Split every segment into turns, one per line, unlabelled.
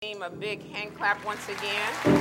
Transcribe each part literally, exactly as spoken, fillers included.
A big hand clap once again.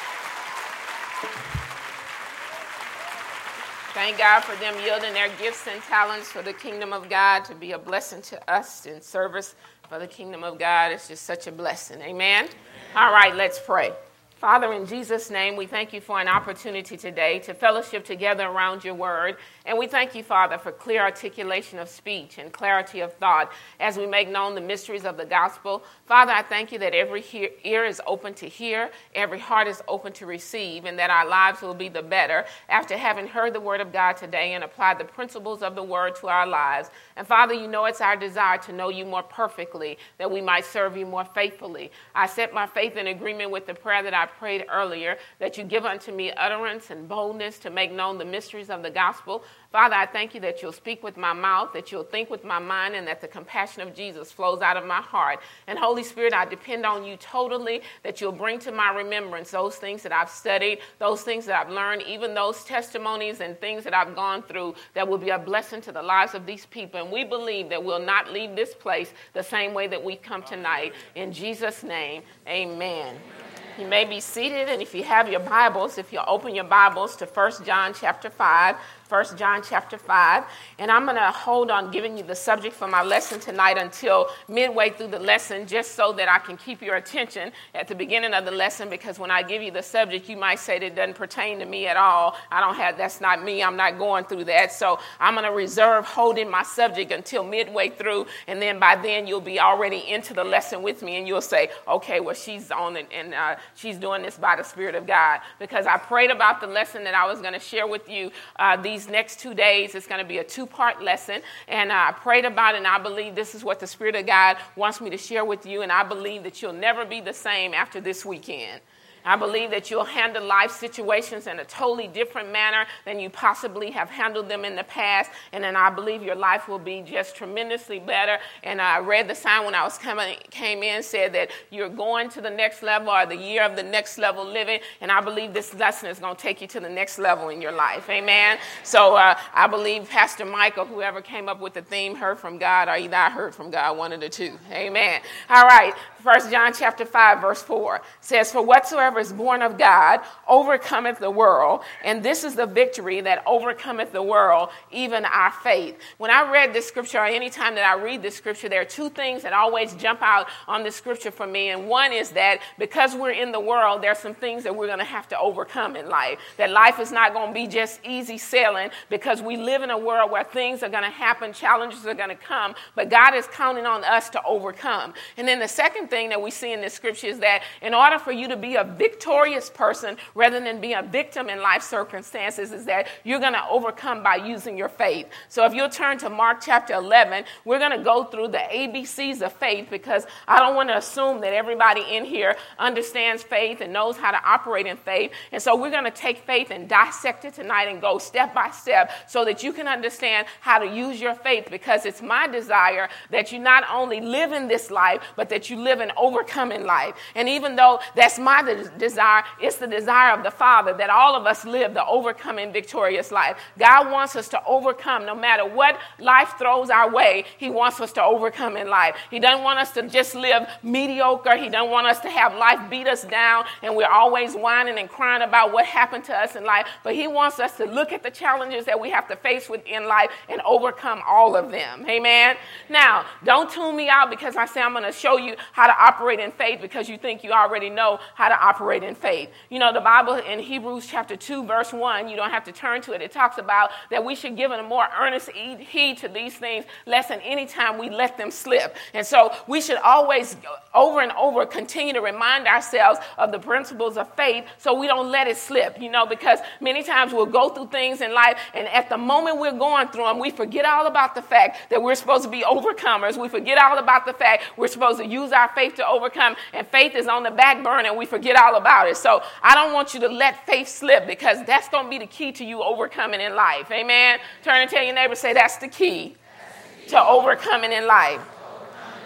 Thank God for them yielding their gifts and talents for the kingdom of God to be a blessing to us in service for the kingdom of God. It's just such a blessing. Amen? Amen. All right, let's pray. Father, in Jesus' name, we thank you for an opportunity today to fellowship together around your word. And we thank you, Father, for clear articulation of speech and clarity of thought as we make known the mysteries of the gospel. Father, I thank you that every hear, ear is open to hear, every heart is open to receive, and that our lives will be the better after having heard the word of God today and applied the principles of the word to our lives. And Father, you know it's our desire to know you more perfectly, that we might serve you more faithfully. I set my faith in agreement with the prayer that I prayed earlier, that you give unto me utterance and boldness to make known the mysteries of the gospel. Father, I thank you that you'll speak with my mouth, that you'll think with my mind, and that the compassion of Jesus flows out of my heart. And Holy Spirit, I depend on you totally, that you'll bring to my remembrance those things that I've studied, those things that I've learned, even those testimonies and things that I've gone through that will be a blessing to the lives of these people. And we believe that we'll not leave this place the same way that we've come tonight. In Jesus' name, amen. You may be seated, and if you have your Bibles, if you open your Bibles to First John chapter five, First John chapter five, and I'm going to hold on giving you the subject for my lesson tonight until midway through the lesson, just so that I can keep your attention at the beginning of the lesson, because when I give you the subject, you might say that it doesn't pertain to me at all. I don't have, that's not me. I'm not going through that. So I'm going to reserve holding my subject until midway through, and then by then you'll be already into the lesson with me, and you'll say, okay, well, she's on it, and uh, she's doing this by the Spirit of God, because I prayed about the lesson that I was going to share with you uh, these next two days. It's going to be a two-part lesson, and uh, I prayed about it, and I believe this is what the Spirit of God wants me to share with you, and I believe that you'll never be the same after this weekend. I believe that you'll handle life situations in a totally different manner than you possibly have handled them in the past. And then I believe your life will be just tremendously better. And I read the sign when I was coming, came in, said that you're going to the next level, or the year of the next level living. And I believe this lesson is going to take you to the next level in your life. Amen. So uh, I believe Pastor Michael, whoever came up with the theme, heard from God, or either I heard from God, one of the two. Amen. All right. First John chapter five, verse four says, "For whatsoever is born of God overcometh the world, and this is the victory that overcometh the world, even our faith." When I read this scripture, or any time that I read this scripture, there are two things that always jump out on this scripture for me. And one is that because we're in the world, there are some things that we're going to have to overcome in life. That life is not going to be just easy sailing, because we live in a world where things are going to happen, challenges are going to come, but God is counting on us to overcome. And then the second thing that we see in this scripture is that in order for you to be a victorious person rather than be a victim in life circumstances, is that you're going to overcome by using your faith. So if you'll turn to Mark chapter eleven, we're going to go through the A B Cs of faith, because I don't want to assume that everybody in here understands faith and knows how to operate in faith. And so we're going to take faith and dissect it tonight and go step by step so that you can understand how to use your faith, because it's my desire that you not only live in this life, but that you live an overcoming life. And even though that's my de- desire, it's the desire of the Father that all of us live the overcoming, victorious life. God wants us to overcome no matter what life throws our way. He wants us to overcome in life. He doesn't want us to just live mediocre. He doesn't want us to have life beat us down and we're always whining and crying about what happened to us in life. But he wants us to look at the challenges that we have to face within life and overcome all of them. Amen. Now, don't tune me out because I say I'm going to show you how to operate in faith because you think you already know how to operate in faith. You know, the Bible in Hebrews chapter two, verse one, you don't have to turn to it. It talks about that we should give a more earnest heed to these things, less than any time we let them slip. And so we should always over and over continue to remind ourselves of the principles of faith so we don't let it slip, you know, because many times we'll go through things in life and at the moment we're going through them, we forget all about the fact that we're supposed to be overcomers. We forget all about the fact we're supposed to use our faith to overcome, and faith is on the back burner and we forget all about it. So I don't want you to let faith slip, because that's going to be the key to you overcoming in life. Amen. Turn and tell your neighbor, say that's the key to overcoming in life.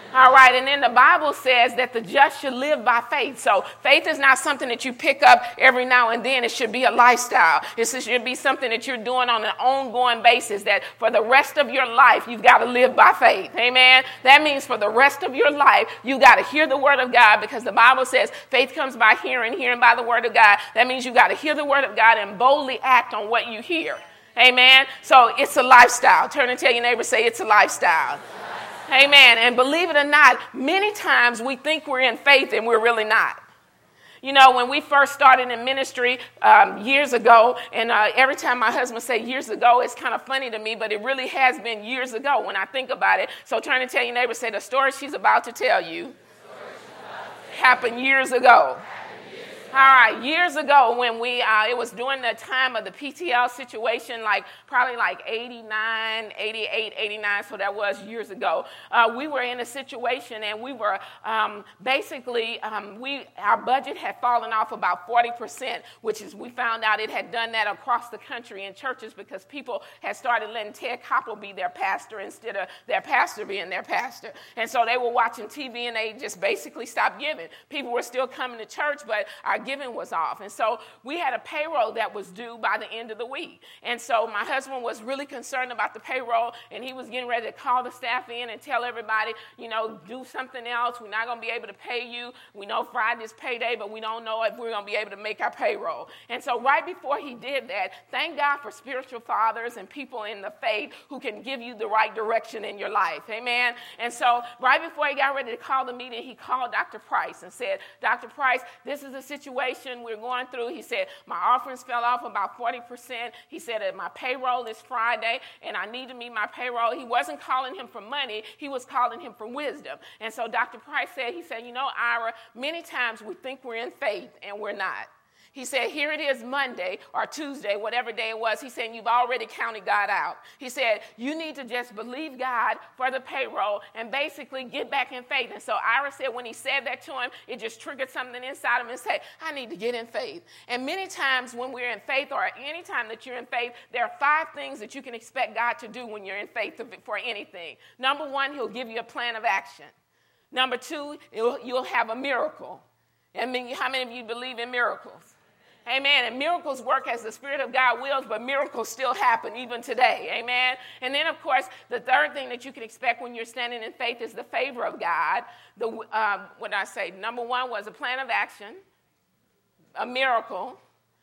All right, and then the Bible says that the just should live by faith. So faith is not something that you pick up every now and then. It should be a lifestyle. It should be something that you're doing on an ongoing basis, that for the rest of your life, you've got to live by faith. Amen? That means for the rest of your life, you got to hear the word of God, because the Bible says faith comes by hearing, hearing by the word of God. That means you got to hear the word of God and boldly act on what you hear. Amen? So it's a lifestyle. Turn and tell your neighbor, say it's a lifestyle. Amen. And believe it or not, many times we think we're in faith and we're really not. You know, when we first started in ministry um, years ago, and uh, every time my husband say years ago, it's kind of funny to me, but it really has been years ago when I think about it. So turn and tell your neighbor, say the story she's about to tell you happened years ago. All right, years ago when we, uh, it was during the time of the P T L situation, like probably like eighty-nine, eighty-eight, eighty-nine, so that was years ago. Uh, we were in a situation and we were um, basically, um, we our budget had fallen off about forty percent, which is, we found out it had done that across the country in churches because people had started letting Ted Koppel be their pastor instead of their pastor being their pastor. And so they were watching T V and they just basically stopped giving. People were still coming to church, but our giving was off. And so we had a payroll that was due by the end of the week. And so my husband was really concerned about the payroll, and he was getting ready to call the staff in and tell everybody, you know, do something else. We're not going to be able to pay you. We know Friday's payday, but we don't know if we're going to be able to make our payroll. And so right before he did that, thank God for spiritual fathers and people in the faith who can give you the right direction in your life. Amen. And so right before he got ready to call the meeting, he called Doctor Price and said, Doctor Price, this is a situation we're going through. He said, my offerings fell off about forty percent. He said that my payroll is Friday, and I need to meet my payroll. He wasn't calling him for money. He was calling him for wisdom. And so Doctor Price said, he said, you know, Ira, many times we think we're in faith, and we're not. He said, here it is Monday or Tuesday, whatever day it was. He said, you've already counted God out. He said, you need to just believe God for the payroll and basically get back in faith. And so Ira said when he said that to him, it just triggered something inside him and said, I need to get in faith. And many times when we're in faith, or any time that you're in faith, there are five things that you can expect God to do when you're in faith for anything. Number one, he'll give you a plan of action. Number two, you'll have a miracle. I mean, how many of you believe in miracles? Amen. And miracles work as the Spirit of God wills, but miracles still happen even today. Amen. And then, of course, the third thing that you can expect when you're standing in faith is the favor of God. The um, what did I say? Number one was a plan of action, a miracle,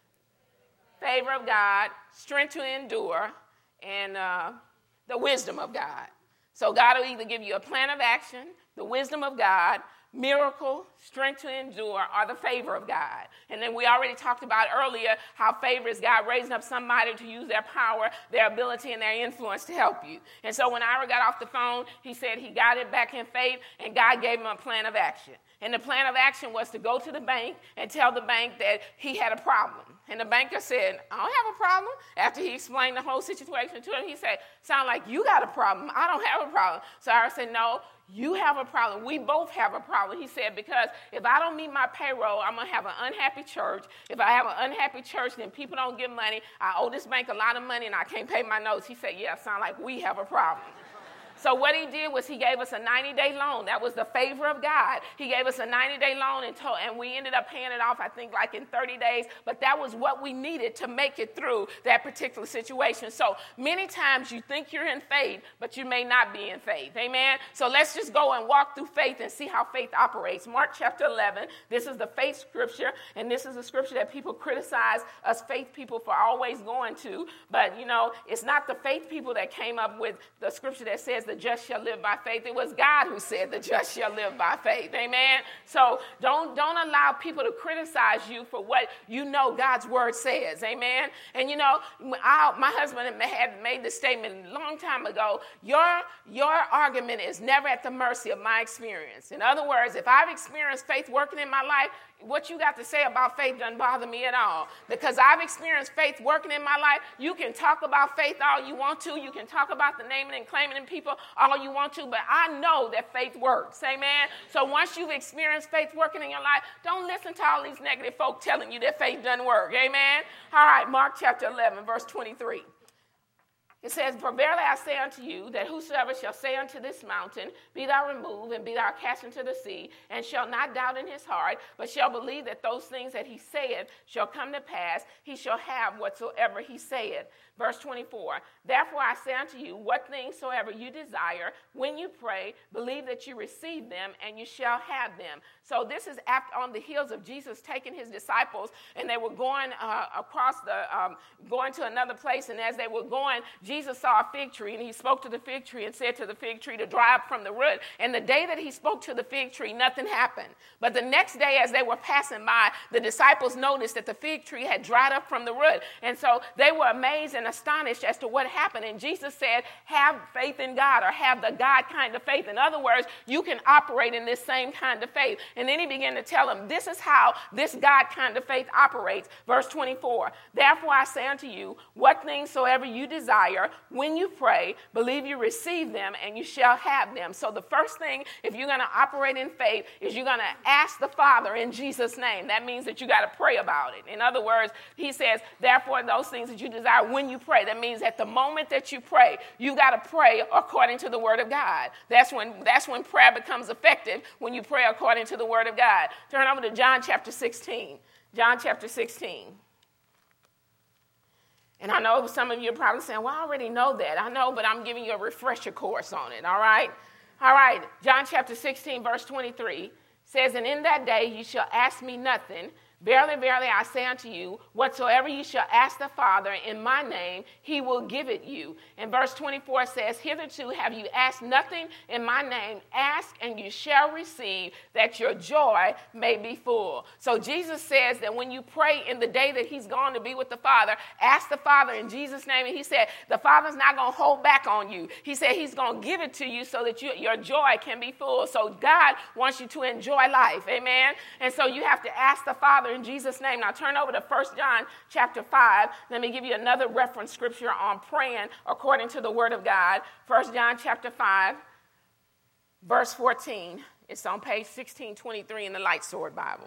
favor of God, strength to endure, and uh, the wisdom of God. So God will either give you a plan of action, the wisdom of God, miracle, strength to endure, or the favor of God. And then we already talked about earlier how favor is God raising up somebody to use their power, their ability, and their influence to help you. And so when Ira got off the phone, he said he got it back in faith, and God gave him a plan of action. And the plan of action was to go to the bank and tell the bank that he had a problem. And the banker said, I don't have a problem. After he explained the whole situation to him, he said, sound like you got a problem. I don't have a problem. So Ira said, no, you have a problem. We both have a problem. He said, because if I don't meet my payroll, I'm going to have an unhappy church. If I have an unhappy church, then people don't give money. I owe this bank a lot of money, and I can't pay my notes. He said, yeah, sound like we have a problem. So what he did was he gave us a ninety-day loan. That was the favor of God. He gave us a ninety-day loan, and, told, and we ended up paying it off, I think, like in thirty days. But that was what we needed to make it through that particular situation. So many times you think you're in faith, but you may not be in faith. Amen? So let's just go and walk through faith and see how faith operates. Mark chapter eleven, this is the faith scripture, and this is the scripture that people criticize us faith people for always going to. But, you know, it's not the faith people that came up with the scripture that says the just shall live by faith. It was God who said the just shall live by faith. Amen? So don't, don't allow people to criticize you for what you know God's word says. Amen? And, you know, I, my husband had made the statement a long time ago, your, your argument is never at the mercy of my experience. In other words, if I've experienced faith working in my life, what you got to say about faith doesn't bother me at all. Because I've experienced faith working in my life. You can talk about faith all you want to. You can talk about the naming and claiming in people all you want to. But I know that faith works. Amen? So once you've experienced faith working in your life, don't listen to all these negative folk telling you that faith doesn't work. Amen? All right, Mark chapter eleven, verse twenty-three. It says, for verily I say unto you, that whosoever shall say unto this mountain, be thou removed, and be thou cast into the sea, and shall not doubt in his heart, but shall believe that those things that he saith shall come to pass, he shall have whatsoever he saith. Verse twenty-four, therefore I say unto you, what things soever you desire, when you pray, believe that you receive them, and you shall have them. So this is after, on the heels of Jesus taking his disciples, and they were going uh, across the, um, going to another place, and as they were going, Jesus saw a fig tree, and he spoke to the fig tree and said to the fig tree to dry up from the root. And the day that he spoke to the fig tree, nothing happened. But the next day, as they were passing by, the disciples noticed that the fig tree had dried up from the root. And so they were amazed and astonished as to what happened. And Jesus said, have faith in God, or have the God kind of faith. In other words, you can operate in this same kind of faith. And then he began to tell them, this is how this God kind of faith operates. Verse twenty-four, therefore I say unto you, what things soever you desire, when you pray, believe you receive them, and you shall have them. So the first thing, if you're going to operate in faith, is you're going to ask the Father in Jesus' name. That means that you got to pray about it. In other words, he says, therefore those things that you desire when you pray. That means at the moment that you pray, you got to pray according to the word of God. That's when, that's when prayer becomes effective, when you pray according to the word of God. Turn over to John chapter sixteen. John chapter sixteen. And I know some of you are probably saying, well, I already know that. I know, but I'm giving you a refresher course on it, all right? All right, John chapter sixteen, verse twenty-three says, and in that day ye shall ask me nothing. Verily, verily, I say unto you, whatsoever ye shall ask the Father in my name, he will give it you. And verse twenty-four says, hitherto have you asked nothing in my name. Ask, and you shall receive, that your joy may be full. So Jesus says that when you pray in the day that he's gone to be with the Father, ask the Father in Jesus' name. And he said, the Father's not going to hold back on you. He said he's going to give it to you so that you, your joy can be full. So God wants you to enjoy life, amen? And so you have to ask the Father in Jesus' name. Now turn over to First John chapter five. Let me give you another reference scripture on praying according to the word of God. First John chapter five, verse fourteen. It's on page sixteen twenty-three in the Light Sword Bible.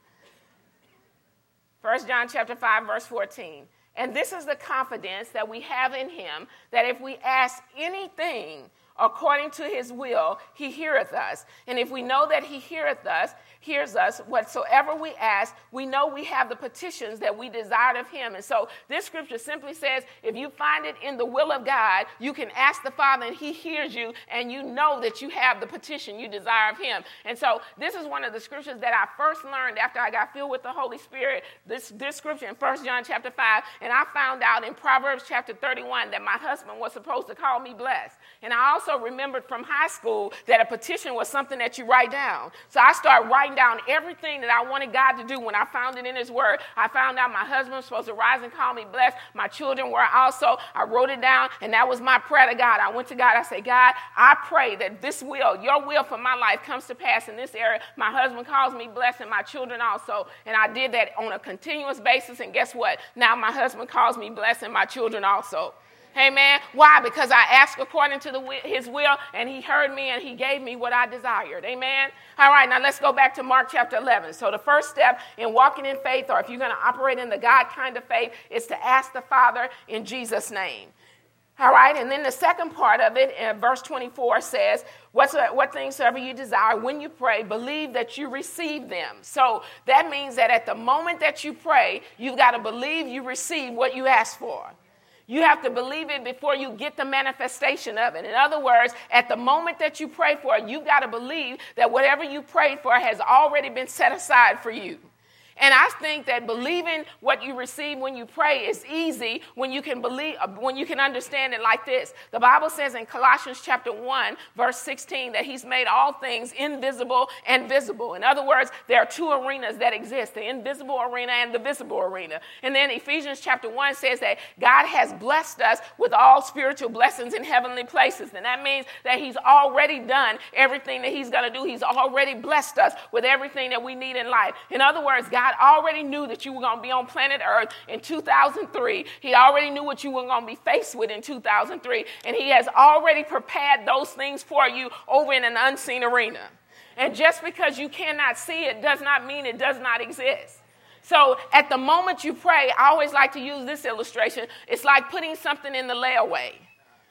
First John chapter five, verse fourteen. And this is the confidence that we have in him, that if we ask anything according to his will, he heareth us. And if we know that he heareth us, hears us, whatsoever we ask, we know we have the petitions that we desired of him. And so this scripture simply says, if you find it in the will of God, you can ask the Father and he hears you, and you know that you have the petition you desire of him. And so this is one of the scriptures that I first learned after I got filled with the Holy Spirit, this, this scripture in First John chapter five, and I found out in Proverbs chapter thirty-one that my husband was supposed to call me blessed. And I also remembered from high school that a petition was something that you write down. So I started writing down everything that I wanted God to do. When I found it in his word, I found out my husband was supposed to rise and call me blessed. My children were also. I wrote it down, and that was my prayer to God. I went to God. I said, God, I pray that this will, your will for my life comes to pass in this area. My husband calls me blessed, and my children also. And I did that on a continuous basis, and guess what? Now my husband calls me blessed, and my children also. Amen. Why? Because I asked according to the, his will, and he heard me, and he gave me what I desired. Amen. All right, now let's go back to Mark chapter eleven. So the first step in walking in faith, or if you're going to operate in the God kind of faith, is to ask the Father in Jesus' name. All right, and then the second part of it, in verse twenty-four says, What's, what things soever you desire, when you pray, believe that you receive them. So that means that at the moment that you pray, you've got to believe you receive what you ask for. You have to believe it before you get the manifestation of it. In other words, at the moment that you pray for it, you've got to believe that whatever you prayed for has already been set aside for you. And I think that believing what you receive when you pray is easy when you can believe, when you can understand it like this. The Bible says in Colossians chapter one, verse sixteen, that he's made all things invisible and visible. In other words, there are two arenas that exist, the invisible arena and the visible arena. And then Ephesians chapter one says that God has blessed us with all spiritual blessings in heavenly places. And that means that he's already done everything that he's going to do. He's already blessed us with everything that we need in life. In other words, God God already knew that you were going to be on planet Earth in two thousand three. He already knew what you were going to be faced with in two thousand three. And he has already prepared those things for you over in an unseen arena. And just because you cannot see it does not mean it does not exist. So at the moment you pray, I always like to use this illustration. It's like putting something in the layaway.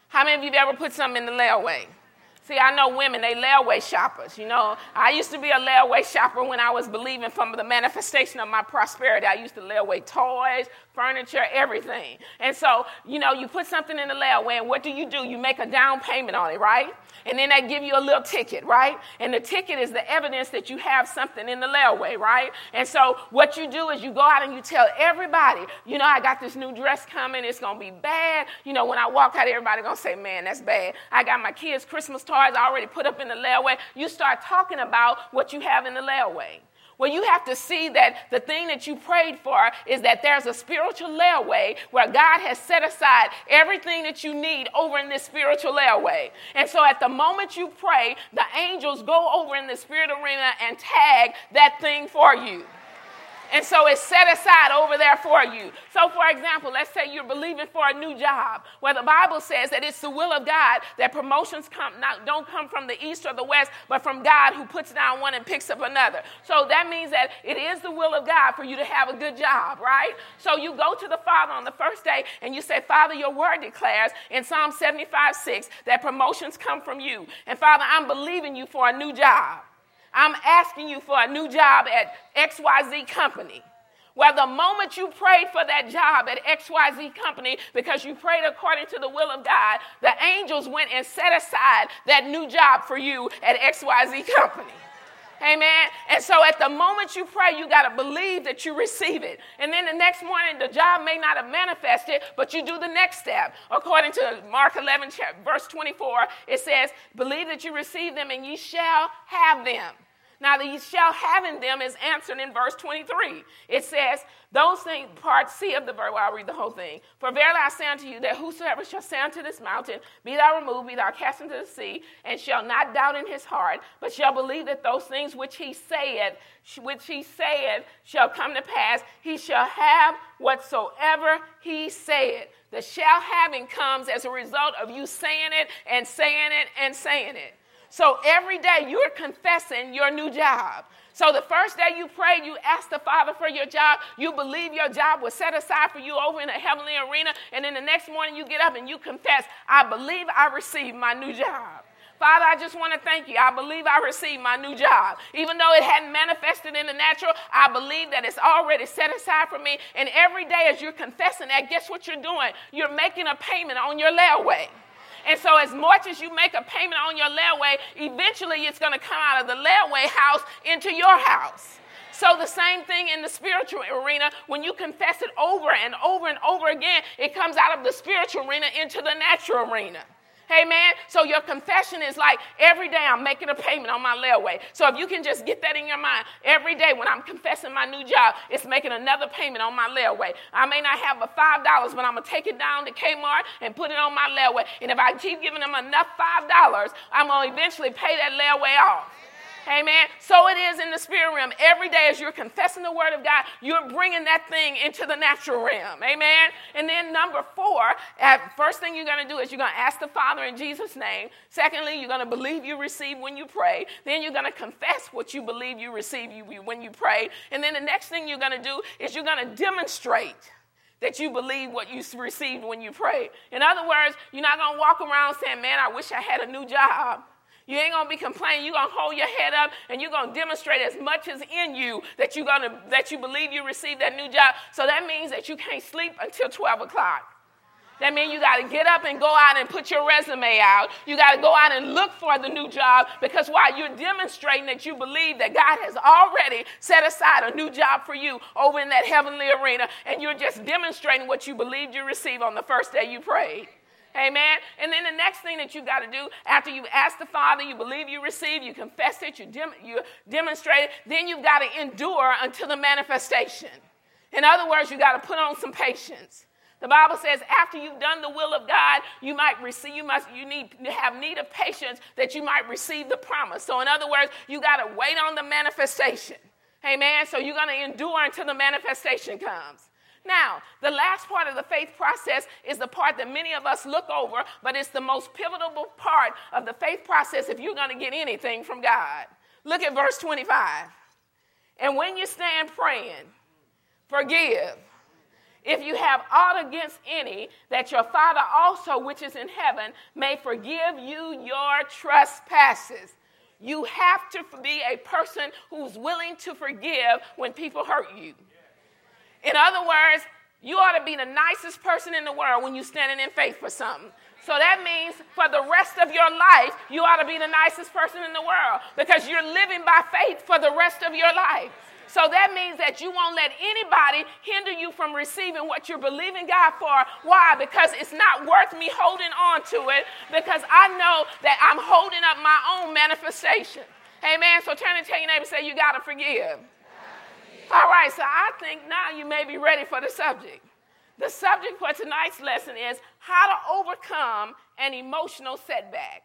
How many of you have ever put something in the layaway? See, I know women, they layaway shoppers, you know. I used to be a layaway shopper when I was believing from the manifestation of my prosperity. I used to lay away toys, furniture, everything. And so, you know, you put something in the layaway, and what do you do? You make a down payment on it, right? And then they give you a little ticket, right? And the ticket is the evidence that you have something in the layaway, right? And so what you do is you go out and you tell everybody, you know, I got this new dress coming. It's going to be bad. You know, when I walk out, everybody going to say, man, that's bad. I got my kids' Christmas toys already put up in the layaway. You start talking about what you have in the layaway. Well, you have to see that the thing that you prayed for is that there's a spiritual layaway where God has set aside everything that you need over in this spiritual layaway. And so at the moment you pray, the angels go over in the spirit arena and tag that thing for you. And so it's set aside over there for you. So, for example, let's say you're believing for a new job, where the Bible says that it's the will of God that promotions come not, don't come from the east or the west, but from God who puts down one and picks up another. So that means that it is the will of God for you to have a good job, right? So you go to the Father on the first day and you say, Father, your word declares in Psalm seventy-five six that promotions come from you. And Father, I'm believing you for a new job. I'm asking you for a new job at X Y Z company. Well, the moment you prayed for that job at X Y Z company because you prayed according to the will of God, the angels went and set aside that new job for you at X Y Z company. Amen. And so at the moment you pray, you got to believe that you receive it. And then the next morning, the job may not have manifested, but you do the next step. According to Mark eleven, verse twenty-four, it says, believe that you receive them and ye shall have them. Now, the ye shall have in them is answered in verse twenty-three. It says, those things, part C of the verse, well, I'll read the whole thing. For verily I say unto you that whosoever shall say unto this mountain, be thou removed, be thou cast into the sea, and shall not doubt in his heart, but shall believe that those things which he saith, which he saith shall come to pass, he shall have whatsoever he saith. The shall having comes as a result of you saying it and saying it and saying it. So every day you're confessing your new job. So the first day you prayed, you asked the Father for your job. You believe your job was set aside for you over in the heavenly arena. And then the next morning you get up and you confess, I believe I received my new job. Father, I just want to thank you. I believe I received my new job. Even though it hadn't manifested in the natural, I believe that it's already set aside for me. And every day as you're confessing that, guess what you're doing? You're making a payment on your layaway. And so as much as you make a payment on your layaway, eventually it's going to come out of the layaway house into your house. So the same thing in the spiritual arena. When you confess it over and over and over again, it comes out of the spiritual arena into the natural arena. Amen. So your confession is like every day I'm making a payment on my layaway. So if you can just get that in your mind, every day when I'm confessing my new job, it's making another payment on my layaway. I may not have but five dollars, but I'm going to take it down to Kmart and put it on my layaway. And if I keep giving them enough five dollars, I'm going to eventually pay that layaway off. Amen. So it is in the spirit realm. Every day as you're confessing the word of God, you're bringing that thing into the natural realm. Amen. And then number four, uh, first thing you're going to do is you're going to ask the Father in Jesus' name. Secondly, you're going to believe you receive when you pray. Then you're going to confess what you believe you receive you, when you pray. And then the next thing you're going to do is you're going to demonstrate that you believe what you received when you pray. In other words, you're not going to walk around saying, man, I wish I had a new job. You ain't going to be complaining. You're going to hold your head up and you're going to demonstrate as much as in you that you're going to, that you believe you received that new job. So that means that you can't sleep until twelve o'clock. That means you got to get up and go out and put your resume out. You got to go out and look for the new job, because while you're demonstrating that you believe that God has already set aside a new job for you over in that heavenly arena, and you're just demonstrating what you believed you received on the first day you prayed. Amen. And then the next thing that you got to do after you've asked the Father, you believe you receive, you confess it, you, dem- you demonstrate it, then you've got to endure until the manifestation. In other words, you got to put on some patience. The Bible says after you've done the will of God, you might receive, you must, you need to have need of patience that you might receive the promise. So in other words, you got to wait on the manifestation. Amen. So you're going to endure until the manifestation comes. Now, the last part of the faith process is the part that many of us look over, but it's the most pivotal part of the faith process if you're going to get anything from God. Look at verse twenty-five. And when you stand praying, forgive. If you have aught against any, that your Father also, which is in heaven, may forgive you your trespasses. You have to be a person who's willing to forgive when people hurt you. In other words, you ought to be the nicest person in the world when you're standing in faith for something. So that means for the rest of your life, you ought to be the nicest person in the world because you're living by faith for the rest of your life. So that means that you won't let anybody hinder you from receiving what you're believing God for. Why? Because it's not worth me holding on to it, because I know that I'm holding up my own manifestation. Amen. So turn and tell your neighbor, say, you got to forgive. All right, so I think now you may be ready for the subject. The subject for tonight's lesson is how to overcome an emotional setback.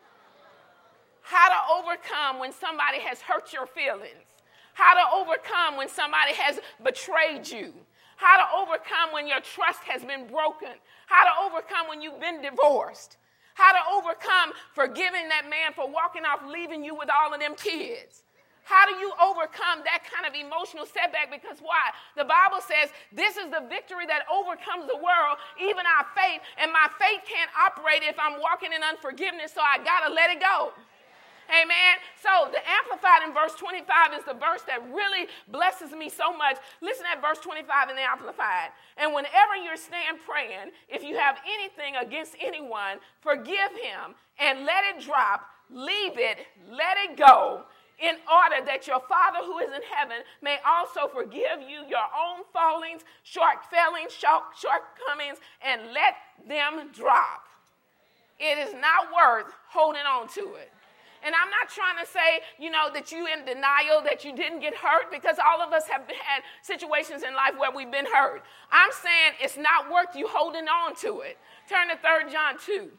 How to overcome when somebody has hurt your feelings. How to overcome when somebody has betrayed you. How to overcome when your trust has been broken. How to overcome when you've been divorced. How to overcome forgiving that man for walking off, leaving you with all of them kids. How do you overcome that kind of emotional setback? Because why? The Bible says this is the victory that overcomes the world, even our faith. And my faith can't operate if I'm walking in unforgiveness, so I got to let it go. Amen. So the Amplified in verse twenty-five is the verse that really blesses me so much. Listen at verse twenty-five in the Amplified. And whenever you stand praying, if you have anything against anyone, forgive him and let it drop, leave it, let it go, in order that your Father who is in heaven may also forgive you your own fallings, short failings, short, shortcomings, and let them drop. It is not worth holding on to it. And I'm not trying to say, you know, that you in denial, that you didn't get hurt, because all of us have had situations in life where we've been hurt. I'm saying it's not worth you holding on to it. Turn to Third John two.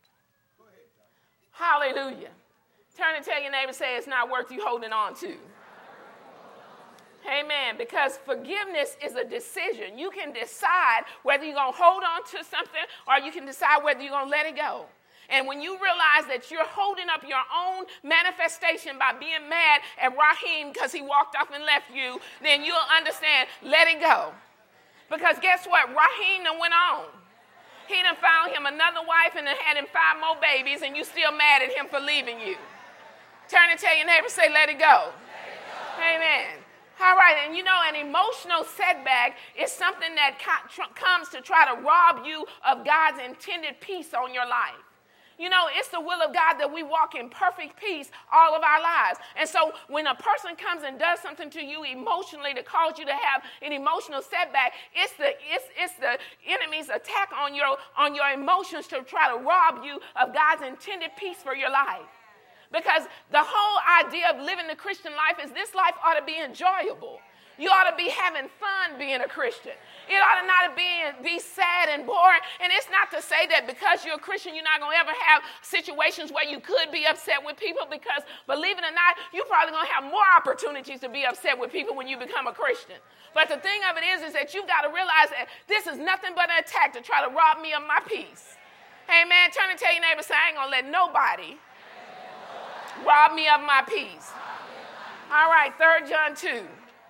Hallelujah. Turn and tell your neighbor, say it's not worth you holding on to. Amen. Because forgiveness is a decision. You can decide whether you're going to hold on to something or you can decide whether you're going to let it go. And when you realize that you're holding up your own manifestation by being mad at Raheem because he walked off and left you, then you'll understand, let it go. Because guess what? Raheem done went on. He done found him another wife and done had him five more babies, and you still mad at him for leaving you. Turn and tell your neighbor, say, let it go. Let it go. Amen. All right, and you know, an emotional setback is something that co- comes to try to rob you of God's intended peace on your life. You know, it's the will of God that we walk in perfect peace all of our lives. And so when a person comes and does something to you emotionally to cause you to have an emotional setback, it's the it's it's the enemy's attack on your on your emotions to try to rob you of God's intended peace for your life. Because the whole idea of living the Christian life is this life ought to be enjoyable. You ought to be having fun being a Christian. It ought to not be, be sad and boring. And it's not to say that because you're a Christian, you're not going to ever have situations where you could be upset with people, because believe it or not, you're probably going to have more opportunities to be upset with people when you become a Christian. But the thing of it is, is that you've got to realize that this is nothing but an attack to try to rob me of my peace. Amen. Turn and tell your neighbor, say, I ain't going to let nobody rob me of my peace. All right, Third John two.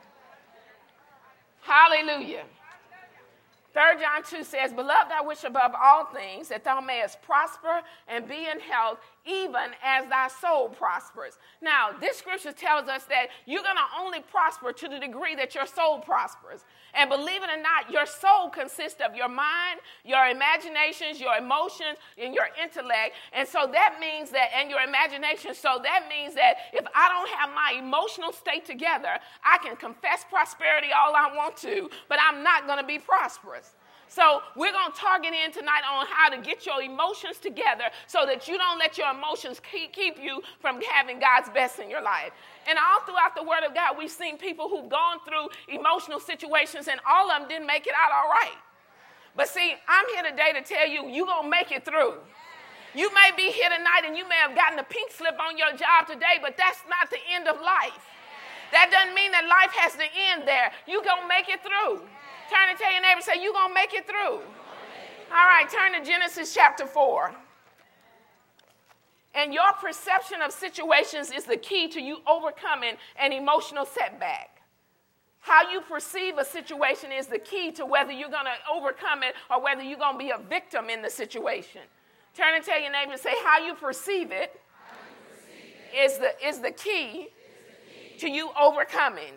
Hallelujah. Third John two says, Beloved, I wish above all things that thou mayest prosper and be in health, even as thy soul prospers. Now, this scripture tells us that you're going to only prosper to the degree that your soul prospers. And believe it or not, your soul consists of your mind, your imaginations, your emotions, and your intellect. And so that means that, and your imagination, so that means that if I don't have my emotional state together, I can confess prosperity all I want to, but I'm not going to be prosperous. So we're going to target in tonight on how to get your emotions together so that you don't let your emotions keep, keep you from having God's best in your life. And all throughout the Word of God, we've seen people who've gone through emotional situations, and all of them didn't make it out all right. But see, I'm here today to tell you, you're going to make it through. You may be here tonight and you may have gotten a pink slip on your job today, but that's not the end of life. That doesn't mean that life has to end there. You're going to make it through. Turn and tell your neighbor, say, you're going to make it through. All right, turn to Genesis chapter four. And your perception of situations is the key to you overcoming an emotional setback. How you perceive a situation is the key to whether you're going to overcome it or whether you're going to be a victim in the situation. Turn and tell your neighbor and say, how you perceive it, you perceive it. Is, the, is the key, is the key to you overcoming.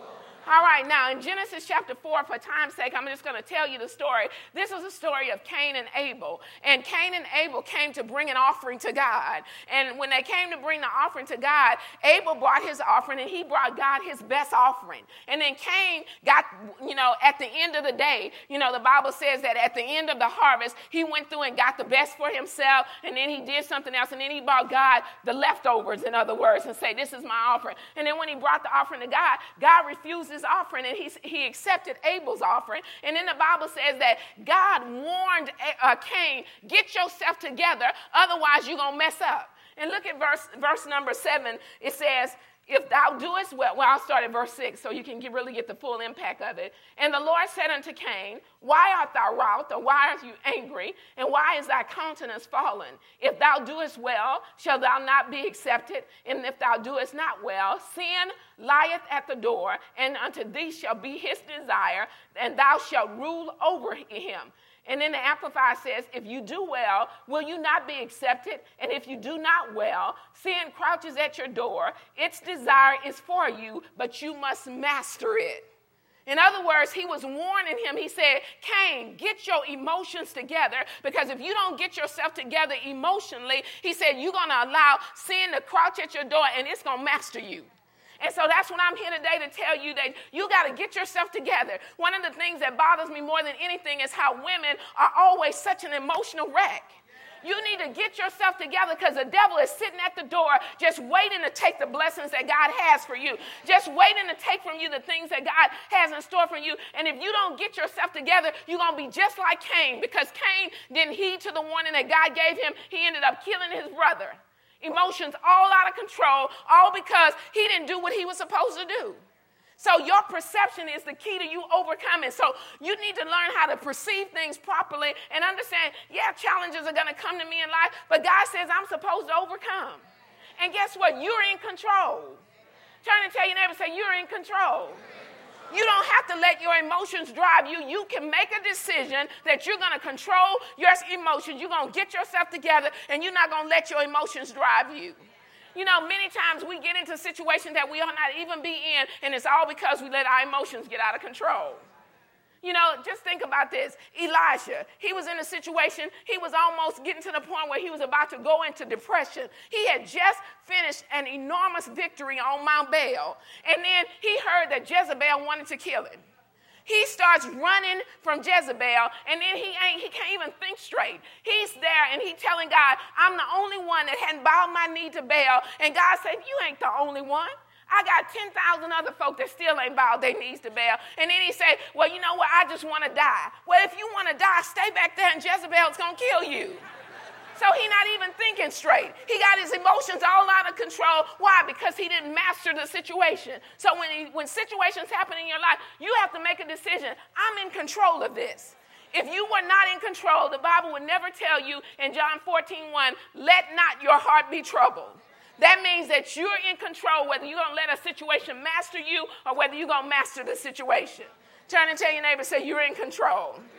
All right, now in Genesis chapter four, for time's sake, I'm just going to tell you the story. This is a story of Cain and Abel. And Cain and Abel came to bring an offering to God. And when they came to bring the offering to God, Abel brought his offering and he brought God his best offering. And then Cain got, you know, at the end of the day, you know, the Bible says that at the end of the harvest, he went through and got the best for himself. And then he did something else. And then he brought God the leftovers, in other words, and say, this is my offering. And then when he brought the offering to God, God refused his offering and he, he accepted Abel's offering. And then the Bible says that God warned uh, Cain, get yourself together, otherwise you're going to mess up. And look at verse, verse number seven. It says, if thou doest well, well, I'll start at verse six so you can get, really get the full impact of it. And the Lord said unto Cain, why art thou wroth, or why art you angry, and why is thy countenance fallen? If thou doest well, shall thou not be accepted? And if thou doest not well, sin lieth at the door, and unto thee shall be his desire, and thou shalt rule over him. And then the Amplified says, if you do well, will you not be accepted? And if you do not well, sin crouches at your door. Its desire is for you, but you must master it. In other words, he was warning him. He said, Cain, get your emotions together, because if you don't get yourself together emotionally, he said, you're going to allow sin to crouch at your door, and it's going to master you. And so that's what I'm here today to tell you, that you got to get yourself together. One of the things that bothers me more than anything is how women are always such an emotional wreck. You need to get yourself together, because the devil is sitting at the door just waiting to take the blessings that God has for you, just waiting to take from you the things that God has in store for you. And if you don't get yourself together, you're going to be just like Cain, because Cain didn't heed to the warning that God gave him. He ended up killing his brother. Emotions all out of control, all because he didn't do what he was supposed to do. So your perception is the key to you overcoming. So you need to learn how to perceive things properly and understand, yeah, challenges are going to come to me in life, but God says I'm supposed to overcome. And guess what? You're in control. Turn and tell your neighbor, say, you're in control. You don't have to let your emotions drive you. You can make a decision that you're going to control your emotions. You're going to get yourself together, and you're not going to let your emotions drive you. You know, many times we get into situations that we ought not even be in, and it's all because we let our emotions get out of control. You know, just think about this. Elijah, he was in a situation, he was almost getting to the point where he was about to go into depression. He had just finished an enormous victory on Mount Baal, and then he heard that Jezebel wanted to kill him. He starts running from Jezebel, and then he ain't, he can't even think straight. He's there, and he's telling God, I'm the only one that hadn't bowed my knee to Baal, and God said, you ain't the only one. I got ten thousand other folk that still ain't bowed their knees to Baal. And then he said, well, you know what? I just want to die. Well, if you want to die, stay back there and Jezebel's going to kill you. So he's not even thinking straight. He got his emotions all out of control. Why? Because he didn't master the situation. So when, he, when situations happen in your life, you have to make a decision. I'm in control of this. If you were not in control, the Bible would never tell you in John fourteen one, let not your heart be troubled. That means that you're in control, whether you're going to let a situation master you or whether you're going to master the situation. Turn and tell your neighbor, say, you're in control. You're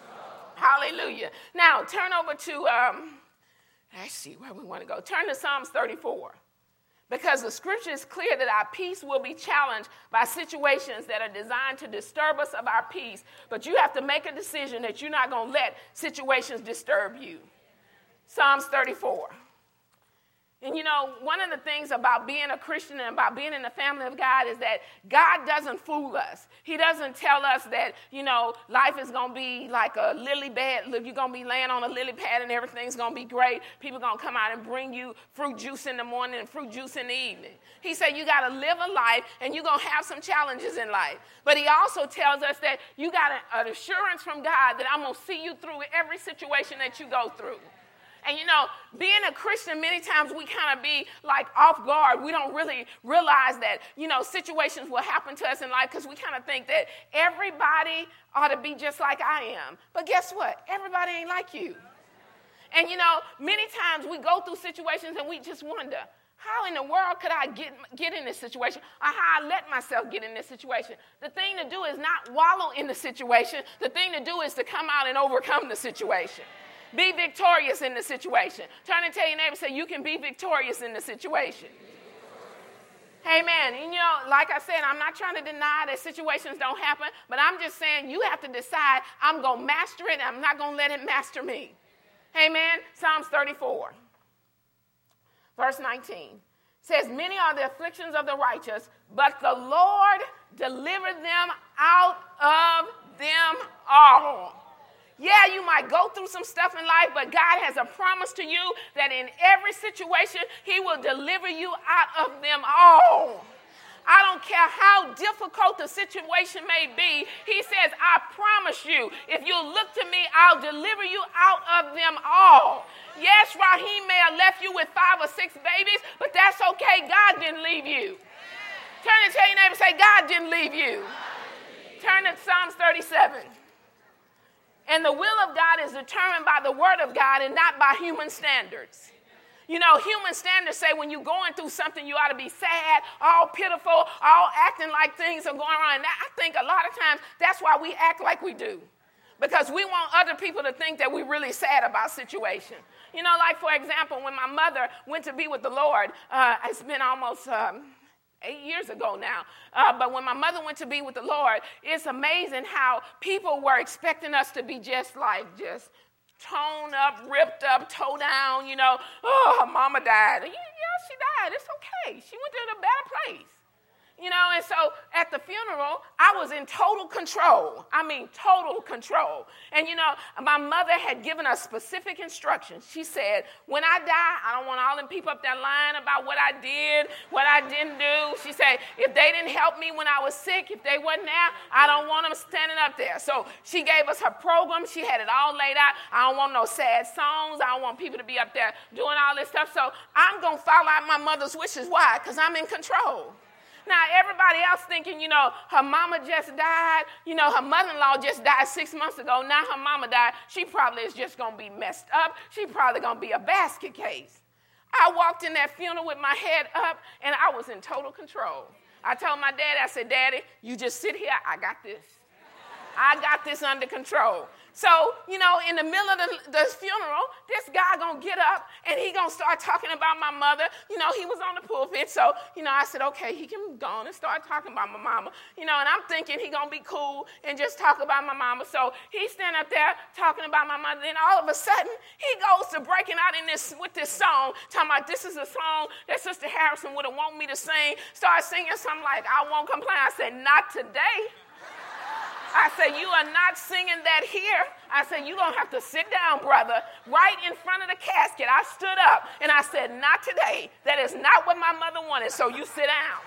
in control. Hallelujah. Now, turn over to, um, let's see where we want to go. Turn to Psalms thirty-four. Because the scripture is clear that our peace will be challenged by situations that are designed to disturb us of our peace. But you have to make a decision that you're not going to let situations disturb you. Psalms thirty-four. And you know, one of the things about being a Christian and about being in the family of God is that God doesn't fool us. He doesn't tell us that, you know, life is going to be like a lily pad. You're going to be laying on a lily pad and everything's going to be great. People are going to come out and bring you fruit juice in the morning and fruit juice in the evening. He said you got to live a life and you're going to have some challenges in life. But he also tells us that you got an assurance from God that I'm going to see you through every situation that you go through. And, you know, being a Christian, many times we kind of be like off guard. We don't really realize that, you know, situations will happen to us in life because we kind of think that everybody ought to be just like I am. But guess what? Everybody ain't like you. And, you know, many times we go through situations and we just wonder, How in the world could I get, get in this situation, or how I let myself get in this situation? The thing to do is not wallow in the situation. The thing to do is to come out and overcome the situation. Be victorious in the situation. Turn and tell your neighbor, say, you can be victorious in the situation. Amen. And you know, like I said, I'm not trying to deny that situations don't happen, but I'm just saying you have to decide, I'm going to master it, and I'm not going to let it master me. Amen. Psalms thirty-four. Verse nineteen says, many are the afflictions of the righteous, but the Lord delivered them out of them all. Yeah, you might go through some stuff in life, but God has a promise to you that in every situation, he will deliver you out of them all. I don't care how difficult the situation may be. He says, I promise you, if you look to me, I'll deliver you out of them all. Yes, Raheem may have left you with five or six babies, but that's okay. God didn't leave you. Turn and tell your neighbor, say, God didn't leave you. Turn to Psalms thirty-seven. And the will of God is determined by the word of God and not by human standards. You know, human standards say when you're going through something, you ought to be sad, all pitiful, all acting like things are going on. And I think a lot of times that's why we act like we do. Because we want other people to think that we're really sad about situation. You know, like, for example, when my mother went to be with the Lord, uh, it's been almost um, eight years ago now. Uh, but when my mother went to be with the Lord, it's amazing how people were expecting us to be just like, just toned up, ripped up, toe down, you know. Oh, her mama died. Yeah, yeah, she died. It's okay. She went to a better place. You know, and so at the funeral, I was in total control. I mean, total control. And, you know, my mother had given us specific instructions. She said, when I die, I don't want all them people up there lying about what I did, what I didn't do. She said, if they didn't help me when I was sick, if they wasn't there, I don't want them standing up there. So she gave us her program. She had it all laid out. I don't want no sad songs. I don't want people to be up there doing all this stuff. So I'm going to follow out my mother's wishes. Why? Because I'm in control. Now, everybody else thinking, you know, her mama just died. You know, her mother-in-law just died six months ago. Now her mama died. She probably is just going to be messed up. She probably going to be a basket case. I walked in that funeral with my head up, and I was in total control. I told my dad, I said, Daddy, you just sit here. I got this. I got this under control. So, you know, in the middle of the, the funeral, this guy going to get up and he going to start talking about my mother. You know, he was on the pulpit. So, you know, I said, okay, he can go on and start talking about my mama. You know, and I'm thinking he going to be cool and just talk about my mama. So he's standing up there talking about my mother. Then all of a sudden, he goes to breaking out in this with this song, talking about this is a song that Sister Harrison would have wanted me to sing. Start singing something like, I won't complain. I said, not today. I said, you are not singing that here. I said, you're going to have to sit down, brother, right in front of the casket. I stood up and I said, not today. That is not what my mother wanted, so you sit down.